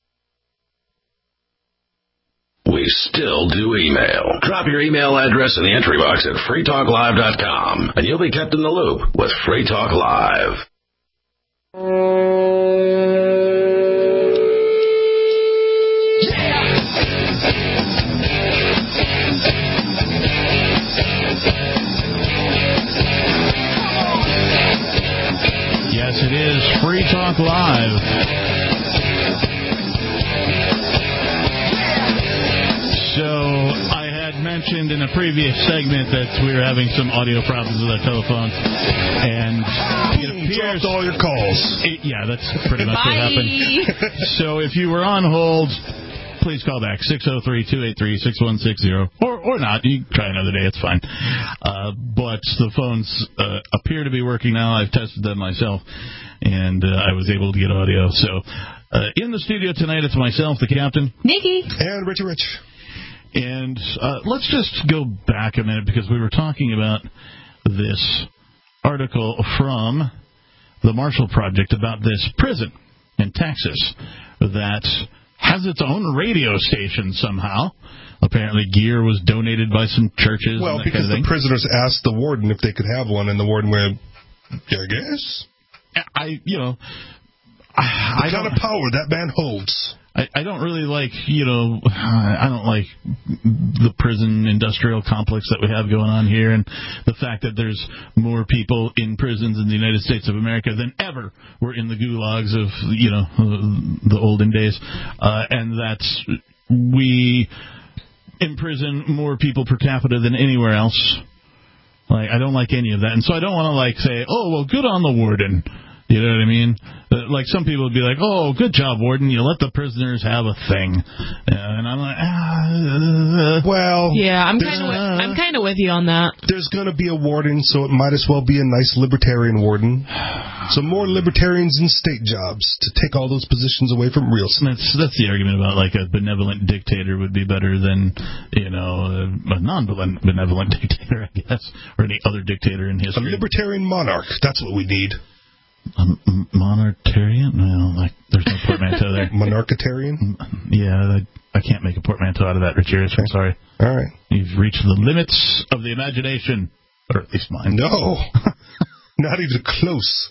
Speaker 2: We still do email. Drop your email address in the entry box at free talk live dot com, and you'll be kept in the loop with Free Talk Live.
Speaker 3: Yes, it is Free Talk Live. So I had mentioned in a previous segment that we were having some audio problems with our telephones, and it appears
Speaker 4: all your calls.
Speaker 3: It, yeah, that's pretty much what happened. So if you were on hold, please call back six oh three, two eight three, six one six zero, or or not. You can try another day; it's fine. Uh, but the phones uh, appear to be working now. I've tested them myself, and uh, I was able to get audio. So uh, in the studio tonight, it's myself, the captain,
Speaker 6: Nikki,
Speaker 4: and Richie Rich.
Speaker 3: And uh, let's just go back a minute, because we were talking about this article from the Marshall Project about this prison in Texas that has its own radio station somehow. Apparently gear was donated by some churches.
Speaker 4: Well,
Speaker 3: and that
Speaker 4: because
Speaker 3: kind of
Speaker 4: the prisoners asked the warden if they could have one, and the warden went, I guess.
Speaker 3: I, you know... I,
Speaker 4: what kind of power that man holds.
Speaker 3: I, I don't really like, you know, I don't like the prison industrial complex that we have going on here, and the fact that there's more people in prisons in the United States of America than ever were in the gulags of, you know, the olden days, uh, and that's, we imprison more people per capita than anywhere else. Like, I don't like any of that, and so I don't want to, like, say, oh, well, good on the warden. You know what I mean? Like, some people would be like, oh, good job, warden. You let the prisoners have a thing. And I'm like, ah.
Speaker 4: Well.
Speaker 6: Yeah, I'm kind of uh, I'm kind of with you on that.
Speaker 4: There's going to be a warden, so it might as well be a nice libertarian warden. So more libertarians in state jobs to take all those positions away from real states.
Speaker 3: That's, that's the argument about, like, a benevolent dictator would be better than, you know, a non-benevolent dictator, I guess, or any other dictator in history.
Speaker 4: A libertarian monarch. That's what we need.
Speaker 3: Um, monarcharian? Well, like, there's no portmanteau there.
Speaker 4: Monarchitarian?
Speaker 3: Yeah, I, I can't make a portmanteau out of that, Richard. Okay. I'm sorry.
Speaker 4: All right.
Speaker 3: You've reached the limits of the imagination, or at least mine.
Speaker 4: No. Not even close.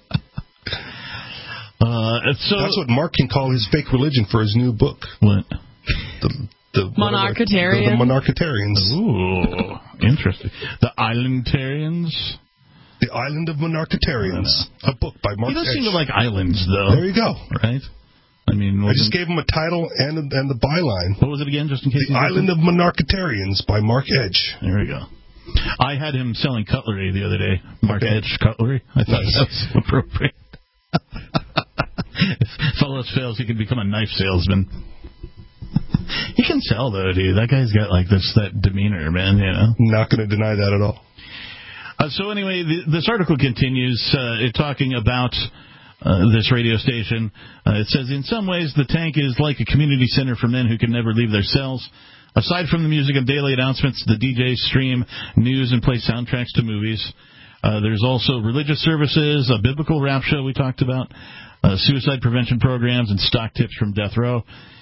Speaker 3: Uh, so
Speaker 4: That's what Mark can call his fake religion for his new book.
Speaker 3: What?
Speaker 4: The, the
Speaker 6: Monarchitarian.
Speaker 4: The, the Monarchitarians.
Speaker 3: Ooh, interesting. The Islandtarians.
Speaker 4: The Island of Monarchitarians. A book by Mark
Speaker 3: He does
Speaker 4: Edge.
Speaker 3: seem to like islands, though.
Speaker 4: There you go.
Speaker 3: Right? I mean,
Speaker 4: I just gave him a title and and the byline.
Speaker 3: What was it again, just in case?
Speaker 4: The Island of Monarchitarians by Mark Edge.
Speaker 3: There we go. I had him selling cutlery the other day. Mark okay. Edge cutlery. I thought nice. that was appropriate. If all else fails, he can become a knife salesman. He can sell, though, dude. That guy's got, like, this that demeanor, man, you know?
Speaker 4: Not going to deny that at all.
Speaker 3: Uh, so, anyway, the, this article continues uh, talking about uh, this radio station. Uh, it says, in some ways, the tank is like a community center for men who can never leave their cells. Aside from the music and daily announcements, the D Js stream news and play soundtracks to movies. Uh, there's also religious services, a biblical rap show we talked about, uh, suicide prevention programs, and stock tips from Death Row.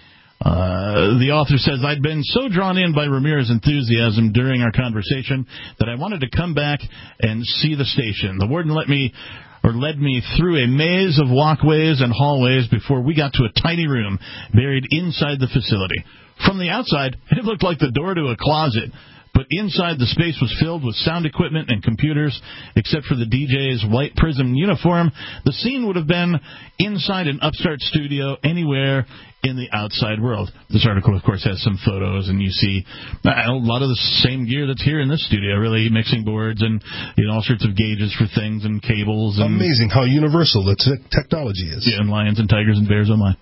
Speaker 3: Uh, the author says, I'd been so drawn in by Ramirez's enthusiasm during our conversation that I wanted to come back and see the station. The warden let me, or led me through a maze of walkways and hallways before we got to a tiny room buried inside the facility. From the outside, it looked like the door to a closet, but inside the space was filled with sound equipment and computers. Except for the D J's white prism uniform, the scene would have been inside an upstart studio anywhere in the outside world. This article, of course, has some photos, and you see a lot of the same gear that's here in this studio, really, mixing boards and, you know, all sorts of gauges for things and cables. And,
Speaker 4: amazing how universal the te- technology is.
Speaker 3: Yeah, and lions and tigers and bears, oh my.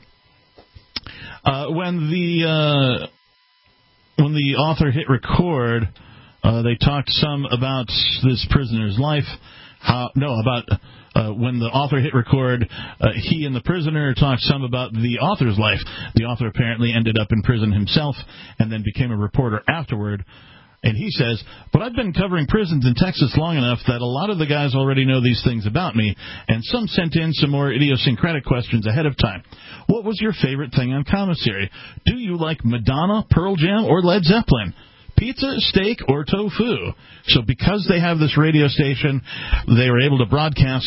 Speaker 3: Uh, when the uh, when the author hit record, uh, they talked some about this prisoner's life. How, no, about uh, when the author hit record, uh, he and the prisoner talked some about the author's life. The author apparently ended up in prison himself and then became a reporter afterward. And he says, but I've been covering prisons in Texas long enough that a lot of the guys already know these things about me, and some sent in some more idiosyncratic questions ahead of time. What was your favorite thing on commissary? Do you like Madonna, Pearl Jam, or Led Zeppelin? Pizza, steak, or tofu? So because they have this radio station, they were able to broadcast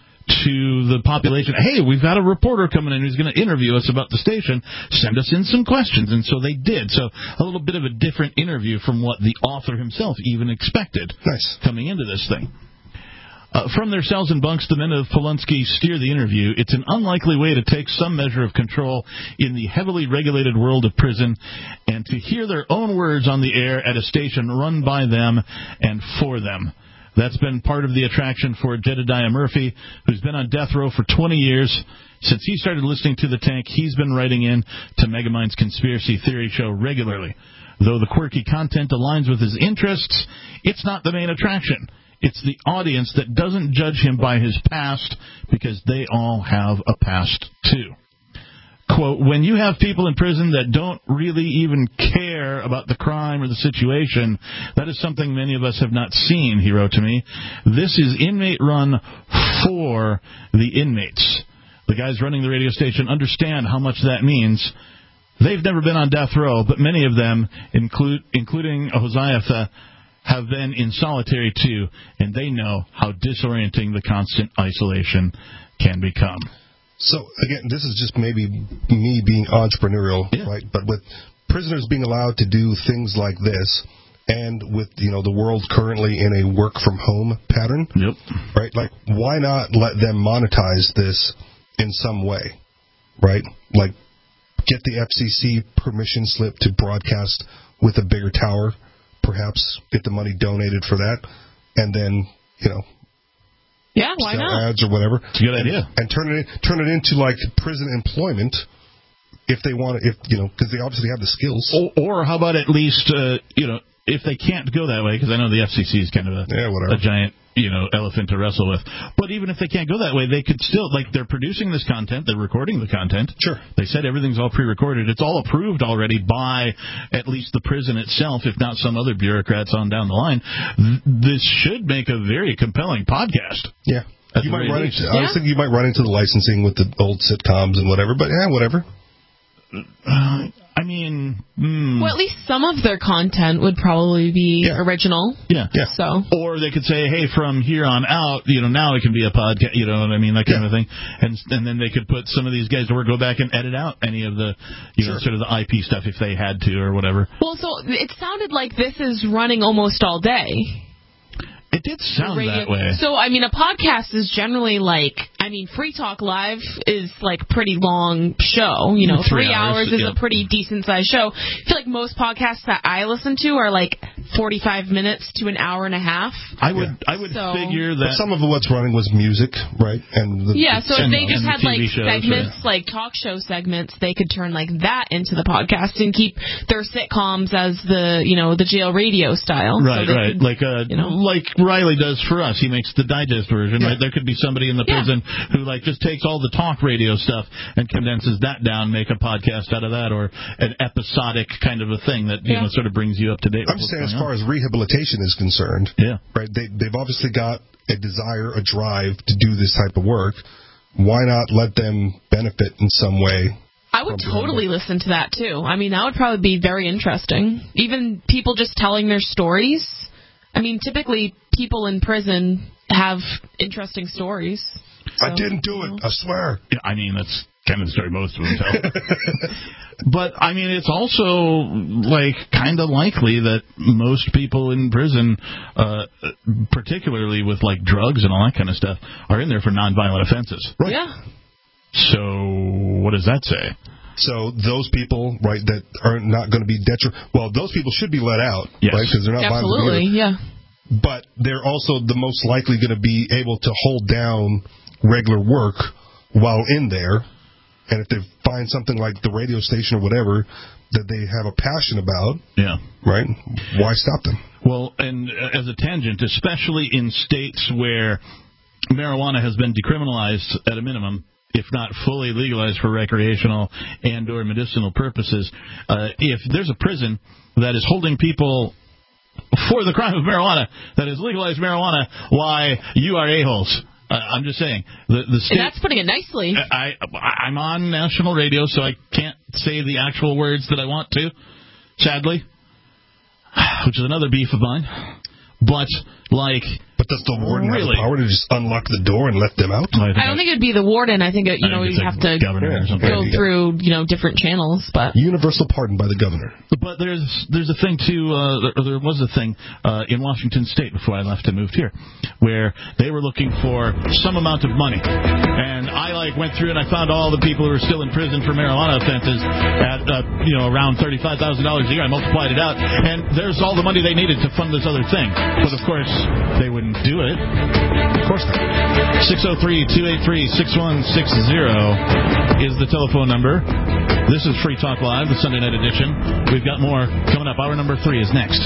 Speaker 3: to the population, hey, we've got a reporter coming in who's going to interview us about the station. Send us in some questions. And so they did. So a little bit of a different interview from what the author himself even expected.
Speaker 4: Nice.
Speaker 3: Coming into this thing. Uh, from their cells and bunks, the men of Polunsky steer the interview. It's an unlikely way to take some measure of control in the heavily regulated world of prison and to hear their own words on the air at a station run by them and for them. That's been part of the attraction for Jedediah Murphy, who's been on death row for twenty years. Since he started listening to The Tank, he's been writing in to Megamind's Conspiracy Theory show regularly. Though the quirky content aligns with his interests, it's not the main attraction. It's the audience that doesn't judge him by his past, because they all have a past, too. Quote, when you have people in prison that don't really even care about the crime or the situation, that is something many of us have not seen, he wrote to me. This is inmate run for the inmates. The guys running the radio station understand how much that means. They've never been on death row, but many of them, include, including Josiah, have been in solitary too, and they know how disorienting the constant isolation can become.
Speaker 4: So, again, this is just maybe me being entrepreneurial, yeah. right? But with prisoners being allowed to do things like this, and with, you know, the world currently in a work-from-home pattern,
Speaker 3: yep.
Speaker 4: right? Like, why not let them monetize this in some way, right? Like, get the F C C permission slip to broadcast with a bigger tower, perhaps get the money donated for that, and then, you know,
Speaker 6: yeah, why
Speaker 4: sell
Speaker 6: not?
Speaker 4: ads or whatever.
Speaker 3: It's a good idea.
Speaker 4: And, and turn it in, turn it into like prison employment if they want to, if you know, because they obviously have the skills.
Speaker 3: Or, or how about at least, uh, you know, if they can't go that way, because I know the F C C is kind of a,
Speaker 4: yeah, whatever.
Speaker 3: a giant, you know, elephant to wrestle with. But even if they can't go that way, they could still, like, they're producing this content, they're recording the content.
Speaker 4: Sure.
Speaker 3: They said everything's all pre-recorded. It's all approved already by at least the prison itself, if not some other bureaucrats on down the line. This should make a very compelling podcast.
Speaker 4: Yeah. You might run into, yeah. I was thinking you might run into the licensing with the old sitcoms and whatever, but yeah, whatever.
Speaker 3: Uh, I mean, mm.
Speaker 6: well, at least some of their content would probably be
Speaker 3: yeah.
Speaker 6: original.
Speaker 3: Yeah.
Speaker 6: yeah. So,
Speaker 3: or they could say, hey, from here on out, you know, now it can be a podcast. You know what I mean, that kind yeah. of thing. And and then they could put some of these guys to work, go back and edit out any of the, you sure. know, sort of the I P stuff if they had to or whatever.
Speaker 6: Well, so it sounded like this is running almost all day.
Speaker 3: It did sound
Speaker 6: radio.
Speaker 3: that way.
Speaker 6: So, I mean, a podcast is generally like I mean, Free Talk Live is like a pretty long show. You know, three, three hours, hours is yeah. a pretty decent sized show. I feel like most podcasts that I listen to are like forty-five minutes to an hour and a half.
Speaker 3: I would
Speaker 4: yeah.
Speaker 3: I would
Speaker 6: so,
Speaker 3: figure that
Speaker 4: but some of what's running was music, right? And the,
Speaker 6: yeah, so if they just had
Speaker 3: T V
Speaker 6: like
Speaker 3: shows,
Speaker 6: segments,
Speaker 3: right?
Speaker 6: like talk show segments, they could turn like that into the podcast and keep their sitcoms as the you know the jail radio style.
Speaker 3: Right,
Speaker 6: so
Speaker 3: right.
Speaker 6: Could,
Speaker 3: like uh,
Speaker 6: you know.
Speaker 3: like Riley does for us. He makes the digest version.
Speaker 6: Yeah.
Speaker 3: Right, there could be somebody in the
Speaker 6: yeah.
Speaker 3: prison who like just takes all the talk radio stuff and condenses that down, make a podcast out of that, or an episodic kind of a thing that you
Speaker 6: yeah.
Speaker 3: know sort of brings you up to date.
Speaker 4: I'm just saying, as far on. as rehabilitation is concerned,
Speaker 3: yeah,
Speaker 4: right? They they've obviously got a desire, a drive to do this type of work. Why not let them benefit in some way?
Speaker 6: I would totally listen to that too. I mean, that would probably be very interesting. Even people just telling their stories. I mean, typically people in prison have interesting stories. So,
Speaker 4: I didn't do it, I swear.
Speaker 3: Yeah, I mean, that's kind of the story most of them tell. But, I mean, it's also, like, kind of likely that most people in prison, uh, particularly with, like, drugs and all that kind of stuff, are in there for nonviolent offenses.
Speaker 4: Right.
Speaker 6: Yeah.
Speaker 3: So, what does that say?
Speaker 4: So those people, right, that are not going to be detrimental, well, those people should be let out,
Speaker 3: yes.
Speaker 4: right, because they're not
Speaker 6: Absolutely,
Speaker 4: violent.
Speaker 6: yeah.
Speaker 4: But they're also the most likely going to be able to hold down regular work while in there. And if they find something like the radio station or whatever that they have a passion about,
Speaker 3: yeah,
Speaker 4: right, why stop them?
Speaker 3: Well, and as a tangent, especially in states where marijuana has been decriminalized at a minimum, if not fully legalized for recreational and or medicinal purposes, uh, if there's a prison that is holding people for the crime of marijuana, that is legalized marijuana, why, you are a-holes. Uh, I'm just saying. The, the state,
Speaker 6: and that's putting it nicely.
Speaker 3: I, I, I'm on national radio, so I can't say the actual words that I want to, sadly, which is another beef of mine. But, like...
Speaker 4: But does the warden
Speaker 3: really?
Speaker 4: have the power to just unlock the door and let them out?
Speaker 3: I,
Speaker 6: I don't think it would be the warden. I think, it, you
Speaker 3: I
Speaker 6: know,
Speaker 3: think
Speaker 6: you have to
Speaker 3: governor or something.
Speaker 6: go through, you know, different channels. But
Speaker 4: universal pardon by the governor.
Speaker 3: But there's there's a thing, too, uh, there, there was a thing uh, in Washington State before I left and moved here, where they were looking for some amount of money. And I, like, went through and I found all the people who were still in prison for marijuana offenses at, uh, you know, around thirty-five thousand dollars a year. I multiplied it out. And there's all the money they needed to fund this other thing. But, of course, they wouldn't do it.
Speaker 4: Of course not.
Speaker 3: six oh three, two eight three, six one six zero is the telephone number. This is Free Talk Live, the Sunday night edition. We've got more coming up. Hour number three is next.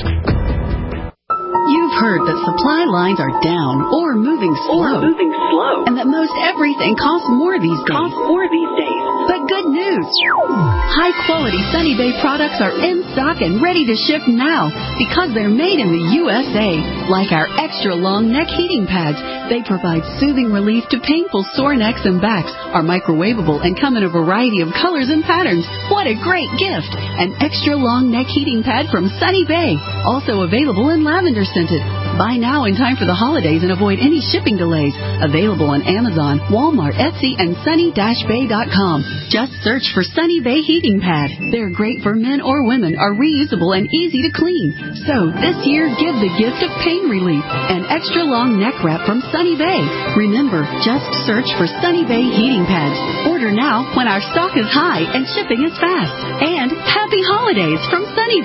Speaker 14: You've heard that supply lines are down or moving slow.
Speaker 11: Or moving slow.
Speaker 14: And that most everything costs more these days.
Speaker 11: Costs more these days.
Speaker 14: But good news. High-quality Sunny Bay products are in stock and ready to ship now because they're made in the U S A. Like our extra-long neck heating pads. They provide soothing relief to painful sore necks and backs, are microwavable, and come in a variety of colors and patterns. What a great gift! An extra-long neck heating pad from Sunny Bay. Also available in lavender scented. Buy now in time for the holidays and avoid any shipping delays. Available on Amazon, Walmart, Etsy, and sunny dash bay dot com. Just search for Sunny Bay Heating Pad. They're great for men or women, are reusable and easy to clean. So this year, give the gift of pain relief. An extra long neck wrap from Sunny Bay. Remember, just search for Sunny Bay Heating Pads. Order now when our stock is high and shipping is fast. And happy holidays from Sunny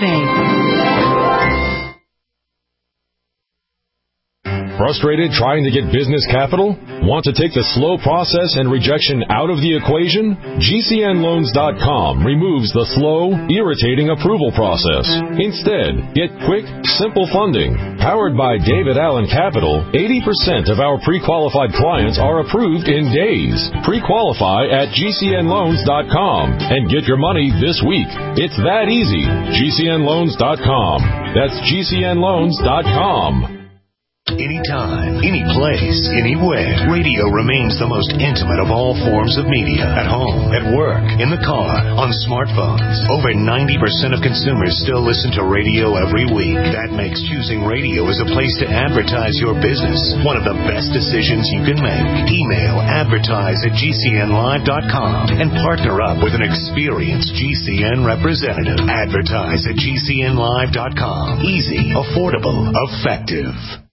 Speaker 14: Bay.
Speaker 5: Frustrated trying to get business capital? Want to take the slow process and rejection out of the equation? G C N loans dot com removes the slow, irritating approval process. Instead, get quick, simple funding. Powered by David Allen Capital, eighty percent of our pre-qualified clients are approved in days. Pre-qualify at G C N loans dot com and get your money this week. It's that easy. G C N loans dot com. That's G C N loans dot com.
Speaker 22: Anytime, any place, anywhere, radio remains the most intimate of all forms of media. At home, at work, in the car, on smartphones. Over ninety percent of consumers still listen to radio every week. That makes choosing radio as a place to advertise your business one of the best decisions you can make. Email advertise at G C N live dot com and partner up with an experienced G C N representative. Advertise at G C N live dot com. Easy, affordable, effective.